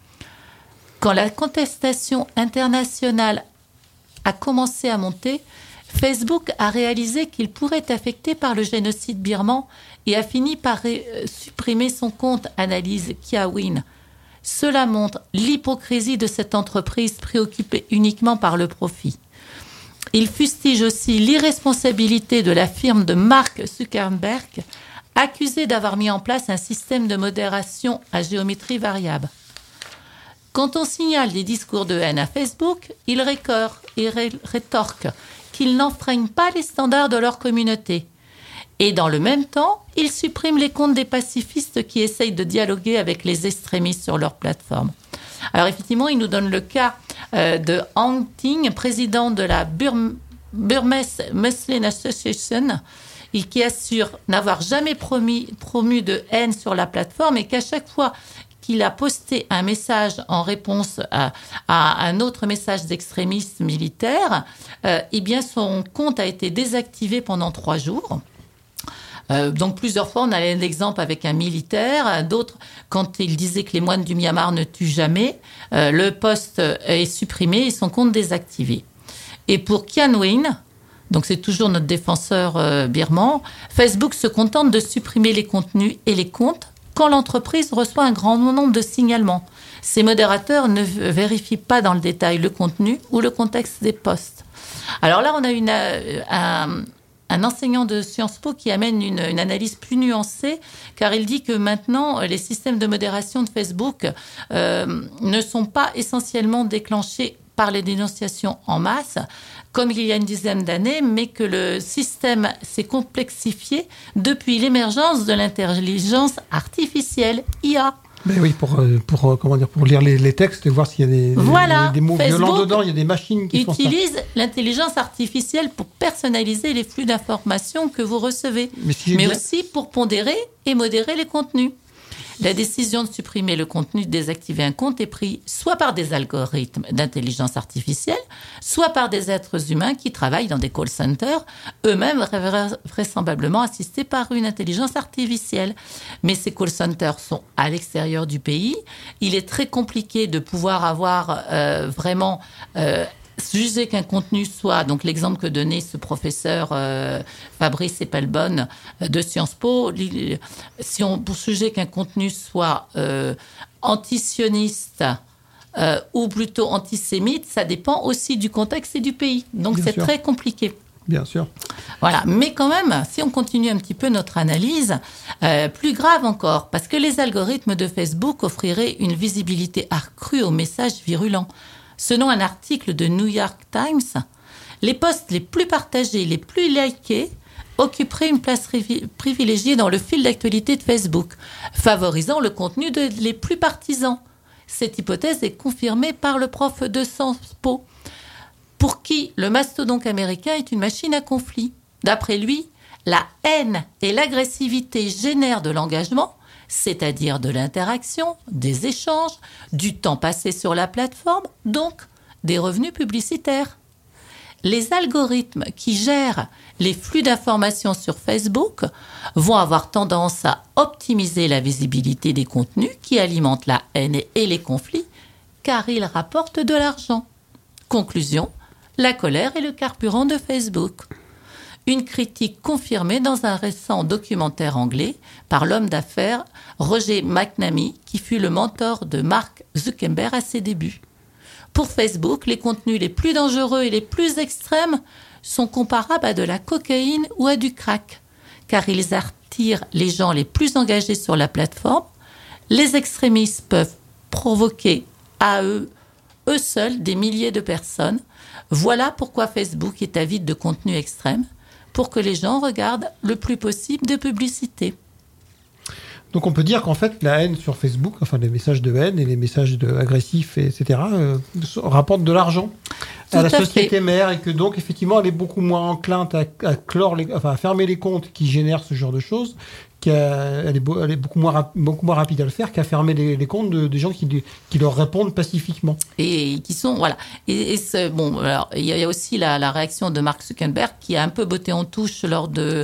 Speaker 5: Quand la contestation internationale a commencé à monter, Facebook a réalisé qu'il pourrait être affecté par le génocide birman et a fini par supprimer son compte, analyse Kya Win. Cela montre l'hypocrisie de cette entreprise préoccupée uniquement par le profit. Il fustige aussi l'irresponsabilité de la firme de Mark Zuckerberg, accusé d'avoir mis en place un système de modération à géométrie variable. Quand on signale des discours de haine à Facebook, il rétorque qu'ils n'enfreignent pas les standards de leur communauté. Et dans le même temps, il supprime les comptes des pacifistes qui essayent de dialoguer avec les extrémistes sur leur plateforme. Alors effectivement, il nous donne le cas de Hang Ting, président de la Burmese Muslim Association, et qui assure n'avoir jamais promu de haine sur la plateforme et qu'à chaque fois qu'il a posté un message en réponse à un autre message d'extrémisme militaire, eh bien son compte a été désactivé pendant 3 jours. Donc plusieurs fois, on a l'exemple avec un militaire, d'autres quand il disait que les moines du Myanmar ne tuent jamais, le post est supprimé et son compte désactivé. Et pour Kya Win, donc c'est toujours notre défenseur birman, Facebook se contente de supprimer les contenus et les comptes quand l'entreprise reçoit un grand nombre de signalements. Ces modérateurs ne vérifient pas dans le détail le contenu ou le contexte des posts. Alors là, on a un enseignant de Sciences Po qui amène une analyse plus nuancée, car il dit que maintenant, les systèmes de modération de Facebook ne sont pas essentiellement déclenchés par les dénonciations en masse, comme il y a une dizaine d'années, mais que le système s'est complexifié depuis l'émergence de l'intelligence artificielle, IA.
Speaker 4: Mais oui, pour lire les textes et voir s'il y a des mots
Speaker 5: Facebook
Speaker 4: violents dedans, il y a des machines qui font ça.
Speaker 5: Utilise l'intelligence artificielle pour personnaliser les flux d'informations que vous recevez, mais aussi pour pondérer et modérer les contenus. La décision de supprimer le contenu, de désactiver un compte est prise soit par des algorithmes d'intelligence artificielle, soit par des êtres humains qui travaillent dans des call centers, eux-mêmes vraisemblablement assistés par une intelligence artificielle. Mais ces call centers sont à l'extérieur du pays. Il est très compliqué de pouvoir avoir vraiment... juger qu'un contenu soit, donc l'exemple que donnait ce professeur Fabrice Epelbonne de Sciences Po, pour juger qu'un contenu soit antisioniste ou plutôt antisémite, ça dépend aussi du contexte et du pays. Donc
Speaker 4: Bien
Speaker 5: c'est
Speaker 4: sûr.
Speaker 5: très compliqué.
Speaker 4: Bien sûr.
Speaker 5: Voilà, mais quand même, si on continue un petit peu notre analyse, plus grave encore, parce que les algorithmes de Facebook offriraient une visibilité accrue aux messages virulents. Selon un article de New York Times, les posts les plus partagés, les plus likés, occuperaient une place privilégiée dans le fil d'actualité de Facebook, favorisant le contenu les plus partisans. Cette hypothèse est confirmée par le prof de Sciences Po, pour qui le mastodonte américain est une machine à conflit. D'après lui, la haine et l'agressivité génèrent de l'engagement, c'est-à-dire de l'interaction, des échanges, du temps passé sur la plateforme, donc des revenus publicitaires. Les algorithmes qui gèrent les flux d'informations sur Facebook vont avoir tendance à optimiser la visibilité des contenus qui alimentent la haine et les conflits, car ils rapportent de l'argent. Conclusion, la colère est le carburant de Facebook. Une critique confirmée dans un récent documentaire anglais par l'homme d'affaires Roger McNamee, qui fut le mentor de Mark Zuckerberg à ses débuts. Pour Facebook, les contenus les plus dangereux et les plus extrêmes sont comparables à de la cocaïne ou à du crack, car ils attirent les gens les plus engagés sur la plateforme. Les extrémistes peuvent provoquer à eux seuls des milliers de personnes. Voilà pourquoi Facebook est avide de contenu extrême, pour que les gens regardent le plus possible de publicité.
Speaker 4: Donc on peut dire qu'en fait, la haine sur Facebook, enfin les messages de haine et les messages agressifs, etc., rapportent de l'argent à la société mère, et que donc effectivement elle est beaucoup moins enclinte à fermer les comptes qui génèrent ce genre de choses, elle est beaucoup moins rapide à le faire qu'à fermer les comptes des gens qui leur répondent pacifiquement.
Speaker 5: Et qui sont, voilà. Bon, alors, il y a aussi la réaction de Mark Zuckerberg qui a un peu botté en touche lors de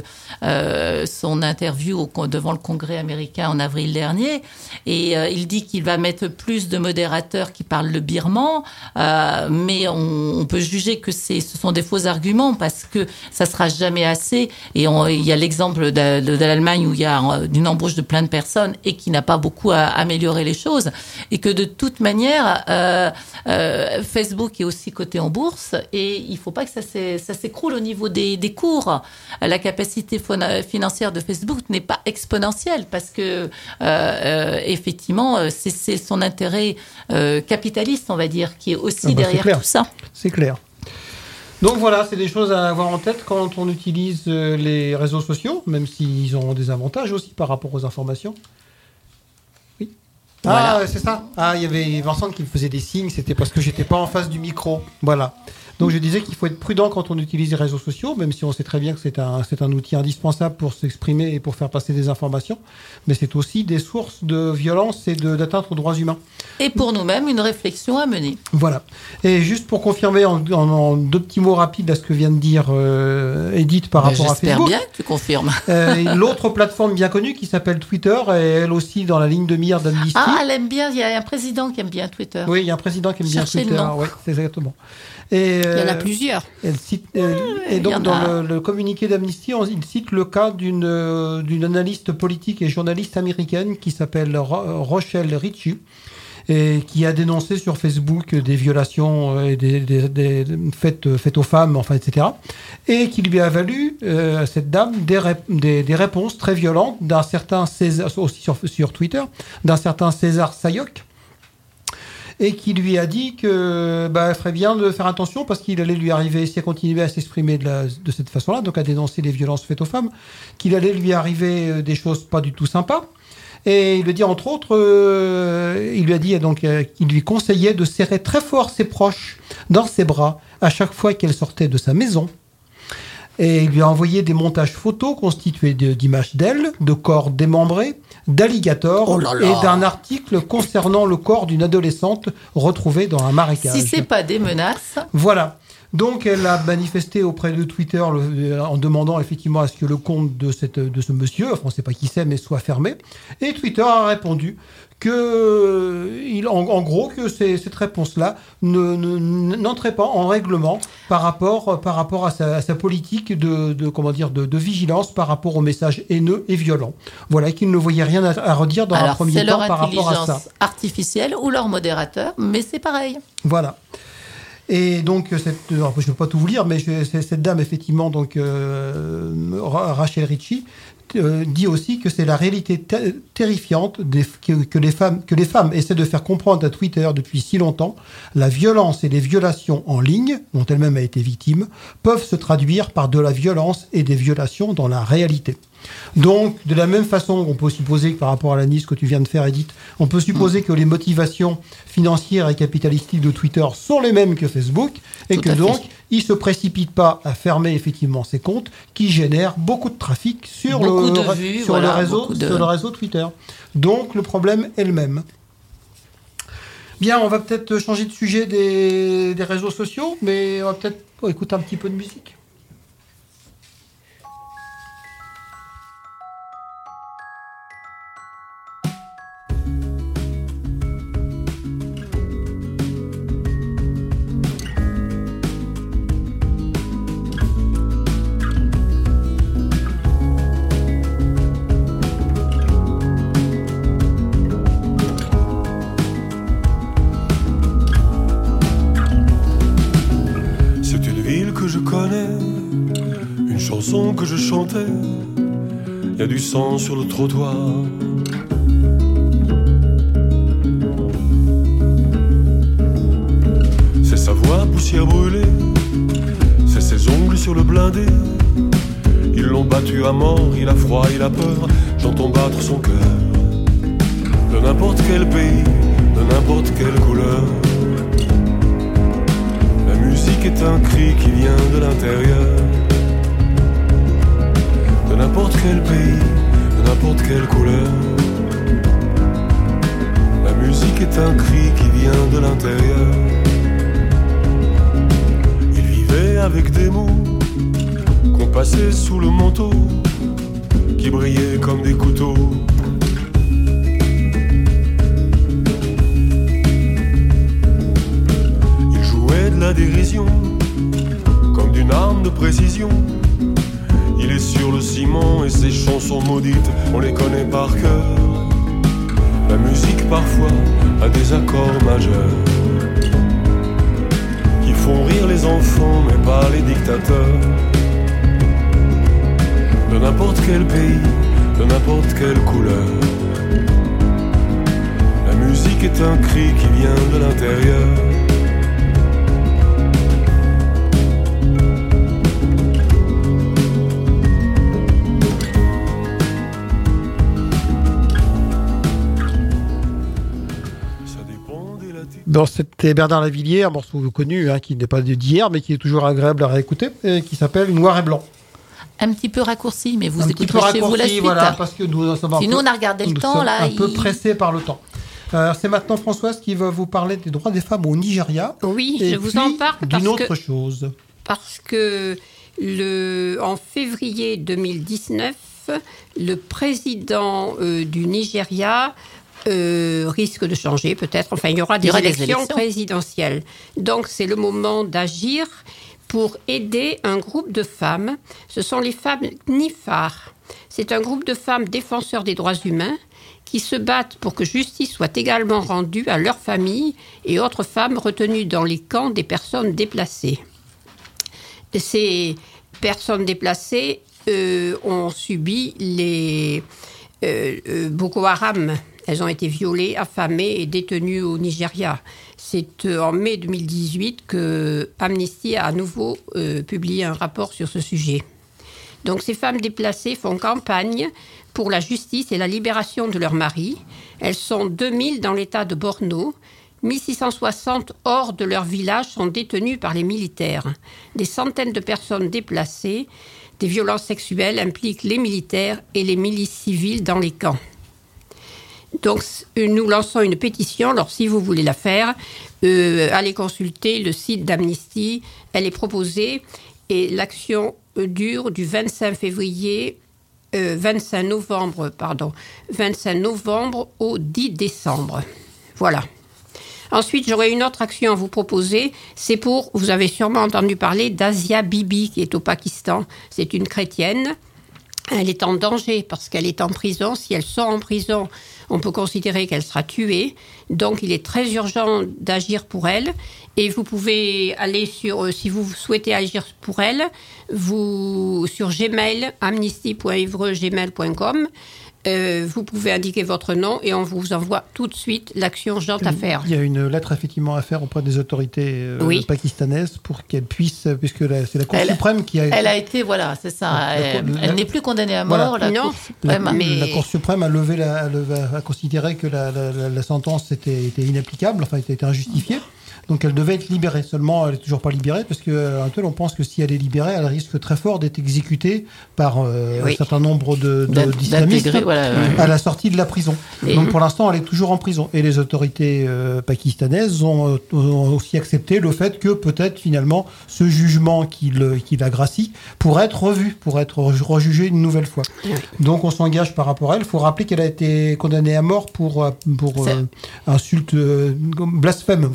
Speaker 5: son interview devant le Congrès américain en avril dernier. Et il dit qu'il va mettre plus de modérateurs qui parlent le birman, mais on peut juger que ce sont des faux arguments parce que ça sera jamais assez. Et il y a l'exemple de l'Allemagne où il y a d'une embauche de plein de personnes et qui n'a pas beaucoup amélioré les choses, et que de toute manière Facebook est aussi coté en bourse et il ne faut pas que ça s'écroule au niveau des cours. La capacité financière de Facebook n'est pas exponentielle parce que effectivement c'est son intérêt capitaliste, on va dire, qui est aussi derrière tout ça.
Speaker 4: C'est clair. Donc voilà, c'est des choses à avoir en tête quand on utilise les réseaux sociaux, même s'ils ont des avantages aussi par rapport aux informations. Oui. Voilà. Ah, c'est ça. Ah, il y avait Vincent qui me faisait des signes, c'était parce que j'étais pas en face du micro. Voilà. Donc je disais qu'il faut être prudent quand on utilise les réseaux sociaux, même si on sait très bien que c'est un outil indispensable pour s'exprimer et pour faire passer des informations, mais c'est aussi des sources de violence et d'atteinte aux droits humains.
Speaker 5: Et pour nous-mêmes, une réflexion à mener.
Speaker 4: Voilà. Et juste pour confirmer en deux petits mots rapides à ce que vient de dire Edith par rapport à Facebook.
Speaker 5: J'espère bien que tu confirmes.
Speaker 4: L'autre plateforme bien connue qui s'appelle Twitter est elle aussi dans la ligne de mire d'Amnesty.
Speaker 5: Ah, elle aime bien, il y a un président qui aime bien Twitter.
Speaker 4: Oui, il y a un président qui aime bien Twitter. Oui, c'est exactement. Et,
Speaker 6: il y en a plusieurs.
Speaker 4: Et donc, dans le communiqué d'Amnesty, il cite le cas d'une analyste politique et journaliste américaine qui s'appelle Rochelle Ritchie, et qui a dénoncé sur Facebook des violations et des faites aux femmes, enfin, etc. Et qui lui a valu, cette dame, des réponses très violentes d'un certain César, aussi sur Twitter, d'un certain César Sayoc, et qui lui a dit que ferait bien de faire attention parce qu'il allait lui arriver, si elle continuait à s'exprimer de cette façon-là, donc à dénoncer les violences faites aux femmes, qu'il allait lui arriver des choses pas du tout sympas. Et il lui dit, entre autres, il lui a dit donc qu'il lui conseillait de serrer très fort ses proches dans ses bras à chaque fois qu'elle sortait de sa maison. Et il lui a envoyé des montages photos constitués d'images d'elle, de corps démembrés, d'alligators et d'un article concernant le corps d'une adolescente retrouvée dans un marécage.
Speaker 5: Si c'est pas des menaces.
Speaker 4: Voilà. Donc, elle a manifesté auprès de Twitter en demandant effectivement à ce que le compte de ce monsieur, enfin on ne sait pas qui c'est, mais soit fermé. Et Twitter a répondu en gros que cette réponse-là n'entrait pas en règlement par rapport à sa politique de vigilance par rapport aux messages haineux et violents. Voilà, qu'il ne voyait rien à redire dans un premier temps par rapport à ça.
Speaker 5: C'est leur intelligence artificielle ou leur modérateur, mais c'est pareil.
Speaker 4: Voilà. Et donc, je ne peux pas tout vous lire, mais cette dame, effectivement, donc, Rachel Ritchie, dit aussi que c'est la réalité terrifiante que les femmes essaient de faire comprendre à Twitter depuis si longtemps. La violence et les violations en ligne, dont elle-même a été victime, peuvent se traduire par de la violence et des violations dans la réalité. Donc, de la même façon, on peut supposer que par rapport à l'analyse que tu viens de faire, Edith, on peut supposer que les motivations financières et capitalistiques de Twitter sont les mêmes que Facebook, et que donc, il ne se précipite pas à fermer effectivement ces comptes qui génèrent beaucoup de trafic sur le réseau Twitter. Donc, le problème est le même. Bien, on va peut-être changer de sujet des réseaux sociaux, mais on va peut-être écouter un petit peu de musique.
Speaker 9: Que je chantais, il y a du sang sur le trottoir. C'est sa voix poussière brûlée, c'est ses ongles sur le blindé. Ils l'ont battu à mort, il a froid, il a peur. J'entends battre son cœur. De n'importe quel pays, de n'importe quelle couleur. La musique est un cri qui vient de l'intérieur. De n'importe quel pays, de n'importe quelle couleur. La musique est un cri qui vient de l'intérieur. Il vivait avec des mots qu'on passait sous le manteau, qui brillaient comme des couteaux. Il jouait de la dérision comme d'une arme de précision. Il est sur le ciment et ses chansons maudites, on les connaît par cœur. La musique parfois a des accords majeurs qui font rire les enfants mais pas les dictateurs. De n'importe quel pays, de n'importe quelle couleur. La musique est un cri qui vient de l'intérieur.
Speaker 4: Donc, c'était Bernard Lavilliers, un morceau connu, qui n'est pas d'hier, mais qui est toujours agréable à réécouter, et qui s'appelle Noir et Blanc.
Speaker 5: Un petit peu raccourci, mais vous écouterez chez vous la suite.
Speaker 4: Voilà, parce que nous sommes
Speaker 5: sinon, on a regardé le temps. Là,
Speaker 4: un peu pressés par le temps. C'est maintenant Françoise qui va vous parler des droits des femmes au Nigeria.
Speaker 6: Oui, je vous en parle
Speaker 4: d'une autre chose.
Speaker 6: Parce que en février 2019, le président du Nigeria risque de changer peut-être. Enfin, il y aura des élections présidentielles. Donc, c'est le moment d'agir pour aider un groupe de femmes. Ce sont les femmes Nifar. C'est un groupe de femmes défenseurs des droits humains qui se battent pour que justice soit également rendue à leurs familles et autres femmes retenues dans les camps des personnes déplacées. Ces personnes déplacées ont subi les Boko Haram. Elles ont été violées, affamées et détenues au Nigeria. C'est en mai 2018 que Amnesty a à nouveau publié un rapport sur ce sujet. Donc ces femmes déplacées font campagne pour la justice et la libération de leurs maris. Elles sont 2000 dans l'état de Borno, 1660 hors de leur village sont détenus par les militaires. Des centaines de personnes déplacées. Des violences sexuelles impliquent les militaires et les milices civiles dans les camps. Donc, nous lançons une pétition. Alors, si vous voulez la faire, allez consulter le site d'Amnesty. Elle est proposée et l'action dure du 25 novembre au 10 décembre. Voilà. Ensuite, j'aurai une autre action à vous proposer. C'est vous avez sûrement entendu parler d'Asia Bibi, qui est au Pakistan. C'est une chrétienne. Elle est en danger parce qu'elle est en prison. Si elle sort en prison, on peut considérer qu'elle sera tuée. Donc, il est très urgent d'agir pour elle. Et vous pouvez aller si vous souhaitez agir pour elle, sur Gmail, amnesty.evreux@gmail.com. Vous pouvez indiquer votre nom et on vous envoie tout de suite l'action urgente à faire.
Speaker 4: Il y a une lettre effectivement à faire auprès des autorités pakistanaises pour qu'elles puissent, puisque c'est la Cour suprême qui a...
Speaker 5: Elle a été, voilà, c'est ça. Elle n'est plus condamnée à mort.
Speaker 4: Voilà.
Speaker 5: La
Speaker 4: Cour suprême a considéré que la sentence était inapplicable, enfin était injustifiée. Donc elle devait être libérée. Seulement, elle n'est toujours pas libérée parce qu'à on pense que si elle est libérée, elle risque très fort d'être exécutée par un certain nombre d'islamistes à la sortie de la prison. Donc pour l'instant, elle est toujours en prison. Et les autorités pakistanaises ont aussi accepté le fait que peut-être finalement ce jugement qui la gracie pourrait être revu, pourrait être rejugé une nouvelle fois. Donc on s'engage par rapport à elle. Il faut rappeler qu'elle a été condamnée à mort pour insulte, blasphème.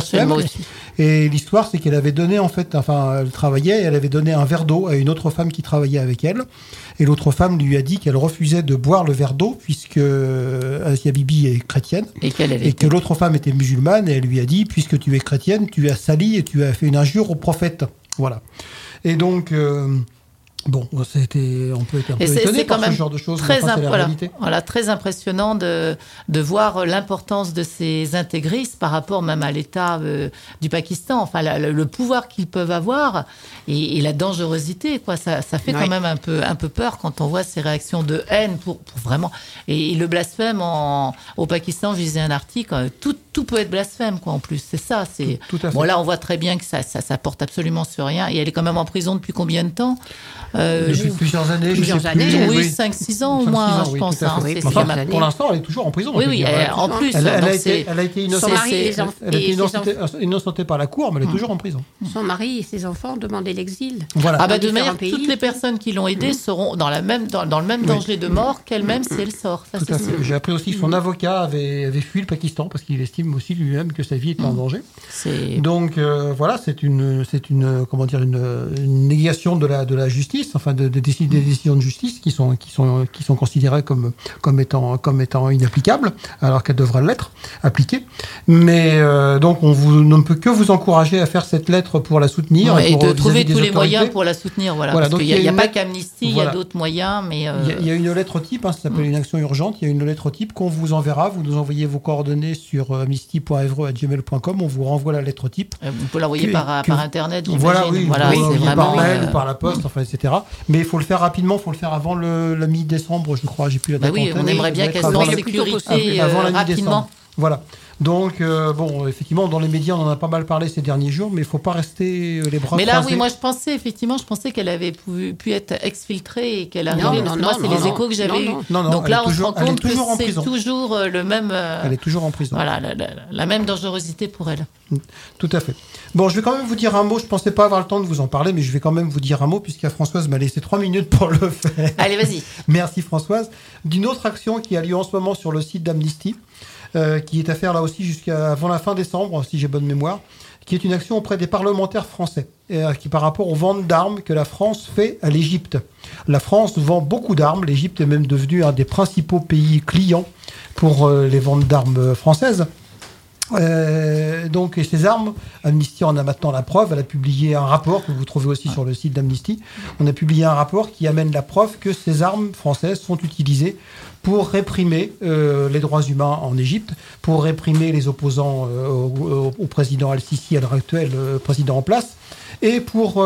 Speaker 4: Et l'histoire, c'est qu'elle avait donné, elle travaillait, et elle avait donné un verre d'eau à une autre femme qui travaillait avec elle. Et l'autre femme lui a dit qu'elle refusait de boire le verre d'eau, puisque Asia Bibi est chrétienne. Et que l'autre femme était musulmane, et elle lui a dit, puisque tu es chrétienne, tu as sali et tu as fait une injure au prophète. Voilà. Et donc... on peut être un peu étonné par ce genre de choses, mais c'est la réalité.
Speaker 5: Voilà, très impressionnant de voir l'importance de ces intégristes par rapport même à l'État du Pakistan. Enfin, le pouvoir qu'ils peuvent avoir et la dangerosité, quoi. Ça fait quand même un peu peur quand on voit ces réactions de haine pour vraiment. Et le blasphème au Pakistan, je lisais un article, tout peut être blasphème, quoi. En plus, c'est ça.
Speaker 4: Tout à fait.
Speaker 5: Bon, là, on voit très bien que ça porte absolument sur rien. Et elle est quand même en prison depuis combien de temps?
Speaker 4: Depuis plusieurs années.
Speaker 5: Oui, 5-6 ans au moins, je pense.
Speaker 4: Pour l'instant, elle est toujours en prison.
Speaker 5: Oui, en plus.
Speaker 4: Elle a été innocentée par la Cour, mais elle est toujours en prison.
Speaker 6: Son mari et ses enfants demandaient l'exil.
Speaker 4: Voilà.
Speaker 5: De manière, toutes les personnes qui l'ont aidée seront dans le même danger de mort qu'elle-même si elle sort. Ça,
Speaker 4: tout à fait. J'ai appris aussi que son avocat avait fui le Pakistan parce qu'il estime aussi lui-même que sa vie est en danger. Donc voilà, c'est une négation de la justice, enfin des décisions de justice qui sont considérées comme étant inapplicables, alors qu'elles devraient l'être appliquées. Mais donc on ne peut que vous encourager à faire cette lettre pour la soutenir
Speaker 5: et de trouver tous les moyens pour la soutenir. Voilà, parce qu'il n'y a pas qu'Amnesty, il y a d'autres moyens, mais
Speaker 4: il y a une lettre type, ça s'appelle une action urgente. Il y a une lettre type qu'on vous enverra. Vous nous envoyez vos coordonnées sur amnesty.evreux@gmail.com. On vous renvoie la lettre type.
Speaker 5: On peut l'envoyer par internet.
Speaker 4: C'est vraiment par mail ou par la poste, etc. Mais il faut le faire rapidement, il faut le faire avant la mi-décembre, je crois. J'ai plus la date.
Speaker 5: On aimerait bien qu'elle soit en sécurité avant la mi-décembre.
Speaker 4: Voilà. Donc, effectivement, dans les médias, on en a pas mal parlé ces derniers jours, mais il ne faut pas rester les bras croisés.
Speaker 5: Mais là, oui, moi, je pensais qu'elle avait pu être exfiltrée et qu'elle arrivait. Moi, c'est les échos que j'avais eus. Donc là, on se rend compte que c'est toujours le même...
Speaker 4: Elle est toujours en prison.
Speaker 5: Voilà, la même dangerosité pour elle.
Speaker 4: Tout à fait. Bon, je vais quand même vous dire un mot. Je ne pensais pas avoir le temps de vous en parler, mais je vais quand même vous dire un mot, puisque Françoise m'a laissé 3 minutes pour le faire.
Speaker 5: Allez, vas-y.
Speaker 4: Merci, Françoise. D'une autre action qui a lieu en ce moment sur le site d'Amnesty, qui est à faire là aussi jusqu'avant la fin décembre, si j'ai bonne mémoire, qui est une action auprès des parlementaires français, qui par rapport aux ventes d'armes que la France fait à l'Égypte. La France vend beaucoup d'armes, l'Égypte est même devenu un des principaux pays clients pour les ventes d'armes françaises. Donc, et ces armes, Amnesty en a maintenant la preuve. Elle a publié un rapport que vous trouvez aussi sur le site d'Amnesty. On a publié un rapport qui amène la preuve que ces armes françaises sont utilisées pour réprimer les droits humains en Égypte, pour réprimer les opposants au président Al-Sisi, à l'heure actuelle, président en place, et pour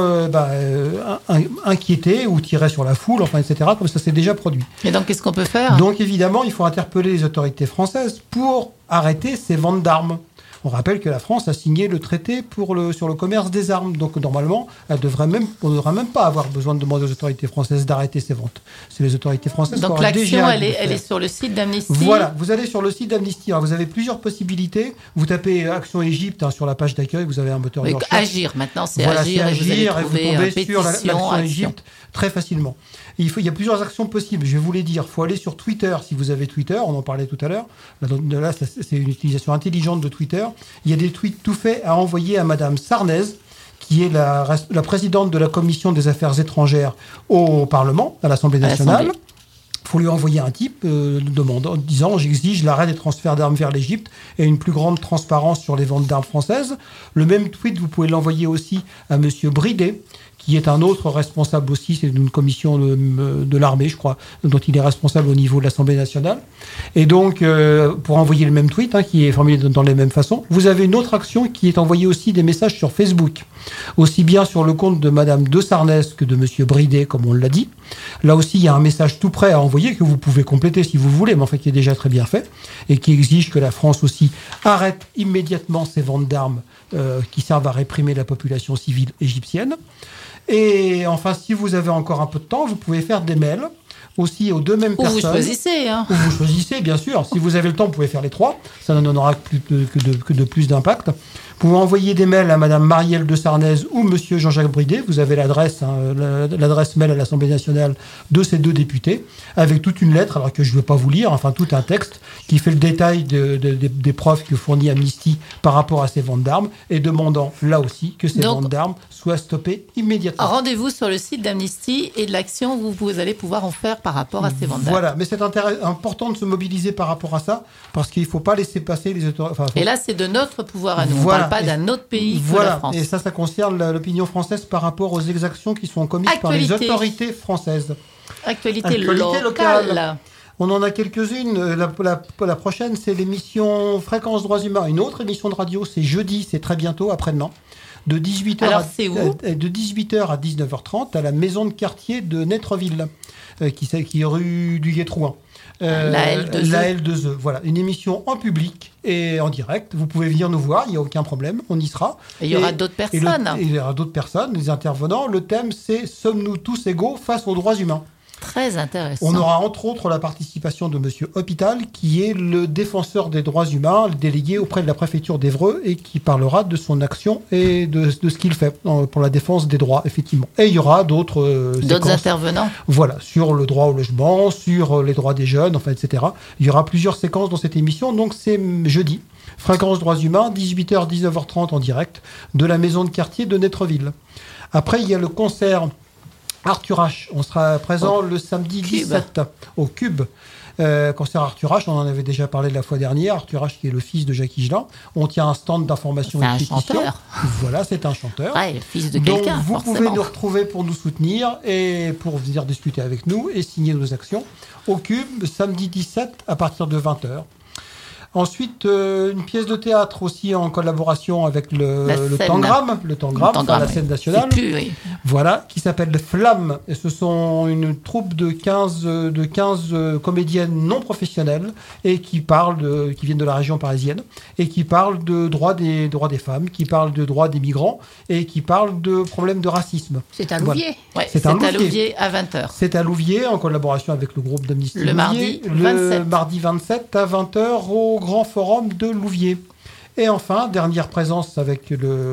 Speaker 4: inquiéter ou tirer sur la foule, etc., comme ça s'est déjà produit.
Speaker 5: Et donc, qu'est-ce qu'on peut faire ?
Speaker 4: Donc, évidemment, il faut interpeller les autorités françaises pour arrêter ces ventes d'armes. On rappelle que la France a signé le traité sur le commerce des armes. Donc normalement, on ne devrait même pas avoir besoin de demander aux autorités françaises d'arrêter ces ventes. C'est les autorités françaises qui
Speaker 5: Donc
Speaker 4: auraient
Speaker 5: l'action,
Speaker 4: déjà
Speaker 5: elle est sur le site d'Amnesty.
Speaker 4: Voilà, vous allez sur le site d'Amnesty. Alors, vous avez plusieurs possibilités. Vous tapez Action Égypte sur la page d'accueil, vous avez un moteur de recherche.
Speaker 5: Agir, maintenant c'est
Speaker 4: Voilà,
Speaker 5: agir,
Speaker 4: c'est
Speaker 5: et vous allez
Speaker 4: agir, et vous
Speaker 5: trouver
Speaker 4: tombez
Speaker 5: pétition,
Speaker 4: sur l'Action
Speaker 5: action.
Speaker 4: Égypte très facilement. Et il y a plusieurs actions possibles, je vais vous les dire. Il faut aller sur Twitter, si vous avez Twitter, on en parlait tout à l'heure. Là, c'est une utilisation intelligente de Twitter. Il y a des tweets tout faits à envoyer à Madame Sarnez, qui est la présidente de la Commission des Affaires étrangères au Parlement, à l'Assemblée nationale. Il faut lui envoyer un type demandant, disant « J'exige l'arrêt des transferts d'armes vers l'Égypte et une plus grande transparence sur les ventes d'armes françaises ». Le même tweet, vous pouvez l'envoyer aussi à M. Bridet, qui est un autre responsable aussi, c'est d'une commission de l'armée, je crois, dont il est responsable au niveau de l'Assemblée nationale. Et donc, pour envoyer le même tweet, qui est formulé dans les mêmes façons, vous avez une autre action qui est envoyée aussi des messages sur Facebook, aussi bien sur le compte de Madame de Sarnez que de Monsieur Bridet, comme on l'a dit. Là aussi, il y a un message tout prêt à envoyer que vous pouvez compléter si vous voulez, mais en fait qui est déjà très bien fait et qui exige que la France aussi arrête immédiatement ces ventes d'armes qui servent à réprimer la population civile égyptienne. Et enfin, si vous avez encore un peu de temps, vous pouvez faire des mails aussi aux deux mêmes personnes.
Speaker 5: Ou vous choisissez.
Speaker 4: Ou vous choisissez, bien sûr. Si vous avez le temps, vous pouvez faire les trois. Ça n'en aura que de plus d'impact. Vous pouvez envoyer des mails à Madame Marielle de Sarnez ou Monsieur Jean-Jacques Bridet. Vous avez l'adresse mail à l'Assemblée nationale de ces deux députés, avec toute une lettre, alors que je ne vais pas vous lire, enfin tout un texte qui fait le détail des preuves que fournit Amnesty par rapport à ces ventes d'armes et demandant là aussi que ces ventes d'armes soient stoppées immédiatement.
Speaker 5: Rendez-vous sur le site d'Amnesty et de l'action que vous allez pouvoir en faire par rapport à ces ventes d'armes.
Speaker 4: Voilà, mais c'est important de se mobiliser par rapport à ça, parce qu'il ne faut pas laisser passer les autorités.
Speaker 5: Et là, c'est de notre pouvoir à nous.
Speaker 4: Voilà.
Speaker 5: Pas d'un autre pays que la France.
Speaker 4: Et ça concerne l'opinion française par rapport aux exactions qui sont commises par les autorités françaises.
Speaker 5: Actualité locale.
Speaker 4: On en a quelques-unes. La prochaine, c'est l'émission Fréquence Droits Humains. Une autre émission de radio, c'est jeudi, c'est très bientôt, après-demain. De 18h à 19h30 à la maison de quartier de Netreville, qui est rue du Guétrouin.
Speaker 5: La
Speaker 4: L2E. Voilà, une émission en public et en direct. Vous pouvez venir nous voir, il n'y a aucun problème, on y sera.
Speaker 5: Et il y aura d'autres personnes.
Speaker 4: Il y aura d'autres personnes, des intervenants. Le thème, c'est « Sommes-nous tous égaux face aux droits humains ?»
Speaker 5: Très intéressant.
Speaker 4: On aura entre autres la participation de M. Hôpital, qui est le défenseur des droits humains, le délégué auprès de la préfecture d'Évreux, et qui parlera de son action et de ce qu'il fait pour la défense des droits, effectivement. Et il y aura d'autres
Speaker 5: intervenants.
Speaker 4: Voilà, sur le droit au logement, sur les droits des jeunes, enfin, etc. Il y aura plusieurs séquences dans cette émission, donc c'est jeudi. Fréquence Droits Humains, 18h, 19h30 en direct, de la maison de quartier de Netreville. Après, il y a le concert Arthur H. On sera présent le samedi 17 au Cube. Concert Arthur H, on en avait déjà parlé la fois dernière. Arthur H, qui est le fils de Jacques Higelin. On tient un stand d'information et de pétition.
Speaker 5: C'est un chanteur.
Speaker 4: Voilà, c'est un chanteur.
Speaker 5: Ouais, le fils de quelqu'un,
Speaker 4: donc, vous
Speaker 5: forcément.
Speaker 4: pouvez nous retrouver pour nous soutenir et pour venir discuter avec nous et signer nos actions au Cube, samedi 17 à partir de 20h. Ensuite, une pièce de théâtre aussi en collaboration avec le Tangram, la scène nationale. Voilà, qui s'appelle Flamme. Et ce sont une troupe de 15 comédiennes non professionnelles et qui viennent de la région parisienne et qui parlent de droits des femmes, qui parlent de droits des migrants et qui parlent de problèmes de racisme.
Speaker 6: C'est à Louviers.
Speaker 5: Voilà. Ouais, c'est à Louviers à 20h.
Speaker 4: C'est à Louviers en collaboration avec le groupe d'Amnesty
Speaker 5: le
Speaker 4: Louviers. Mardi 27 à 20h au Grand Forum de Louviers. Et enfin, dernière présence avec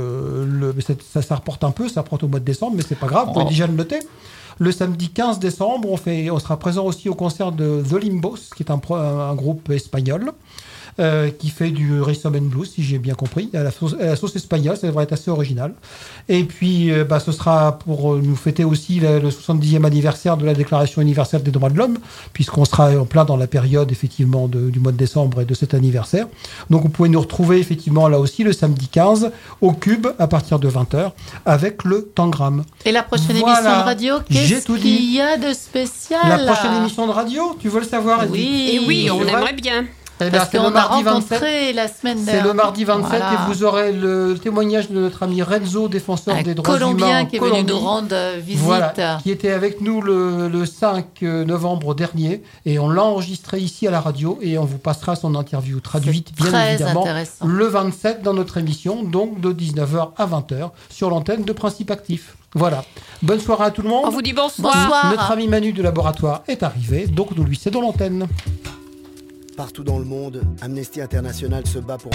Speaker 4: ça reporte un peu, ça reporte au mois de décembre, mais c'est pas grave, vous pouvez déjà le noter. Le samedi 15 décembre, on sera présent aussi au concert de The Limbos, qui est un groupe espagnol, qui fait du rhythm and blues, si j'ai bien compris, à la sauce espagnole, ça devrait être assez original. Et puis, ce sera pour nous fêter aussi le 70e anniversaire de la Déclaration universelle des droits de l'homme, puisqu'on sera en plein dans la période, effectivement, du mois de décembre et de cet anniversaire. Donc, vous pouvez nous retrouver, effectivement, là aussi, le samedi 15, au Cube, à partir de 20h, avec le Tangram.
Speaker 5: Et la prochaine émission de radio, qu'est-ce qu'il y a de spécial?
Speaker 4: La prochaine émission de radio, tu veux le savoir?
Speaker 6: Oui, on aimerait bien.
Speaker 4: Eh bien,
Speaker 5: Parce
Speaker 4: c'est le
Speaker 5: qu'on a
Speaker 4: mardi
Speaker 5: rencontré la semaine
Speaker 4: C'est
Speaker 5: dernière.
Speaker 4: le mardi 27
Speaker 5: Voilà.
Speaker 4: et vous aurez le témoignage de notre ami Renzo, défenseur
Speaker 5: Un
Speaker 4: des droits humains
Speaker 5: Colombien
Speaker 4: en
Speaker 5: qui est venu
Speaker 4: Colombie.
Speaker 5: nous rendre visite.
Speaker 4: Voilà, qui était avec nous le 5 novembre dernier et on l'a enregistré ici à la radio et on vous passera son interview traduite
Speaker 5: C'est
Speaker 4: bien
Speaker 5: très
Speaker 4: évidemment
Speaker 5: intéressant.
Speaker 4: le 27 dans notre émission, donc de 19h à 20h sur l'antenne de Principe Actif. Voilà. Bonne soirée à tout le monde.
Speaker 6: On vous dit bonsoir.
Speaker 5: Bonsoir.
Speaker 4: Notre ami Manu du laboratoire est arrivé, donc nous lui cédons l'antenne.
Speaker 1: Partout dans le monde, Amnesty International se bat pour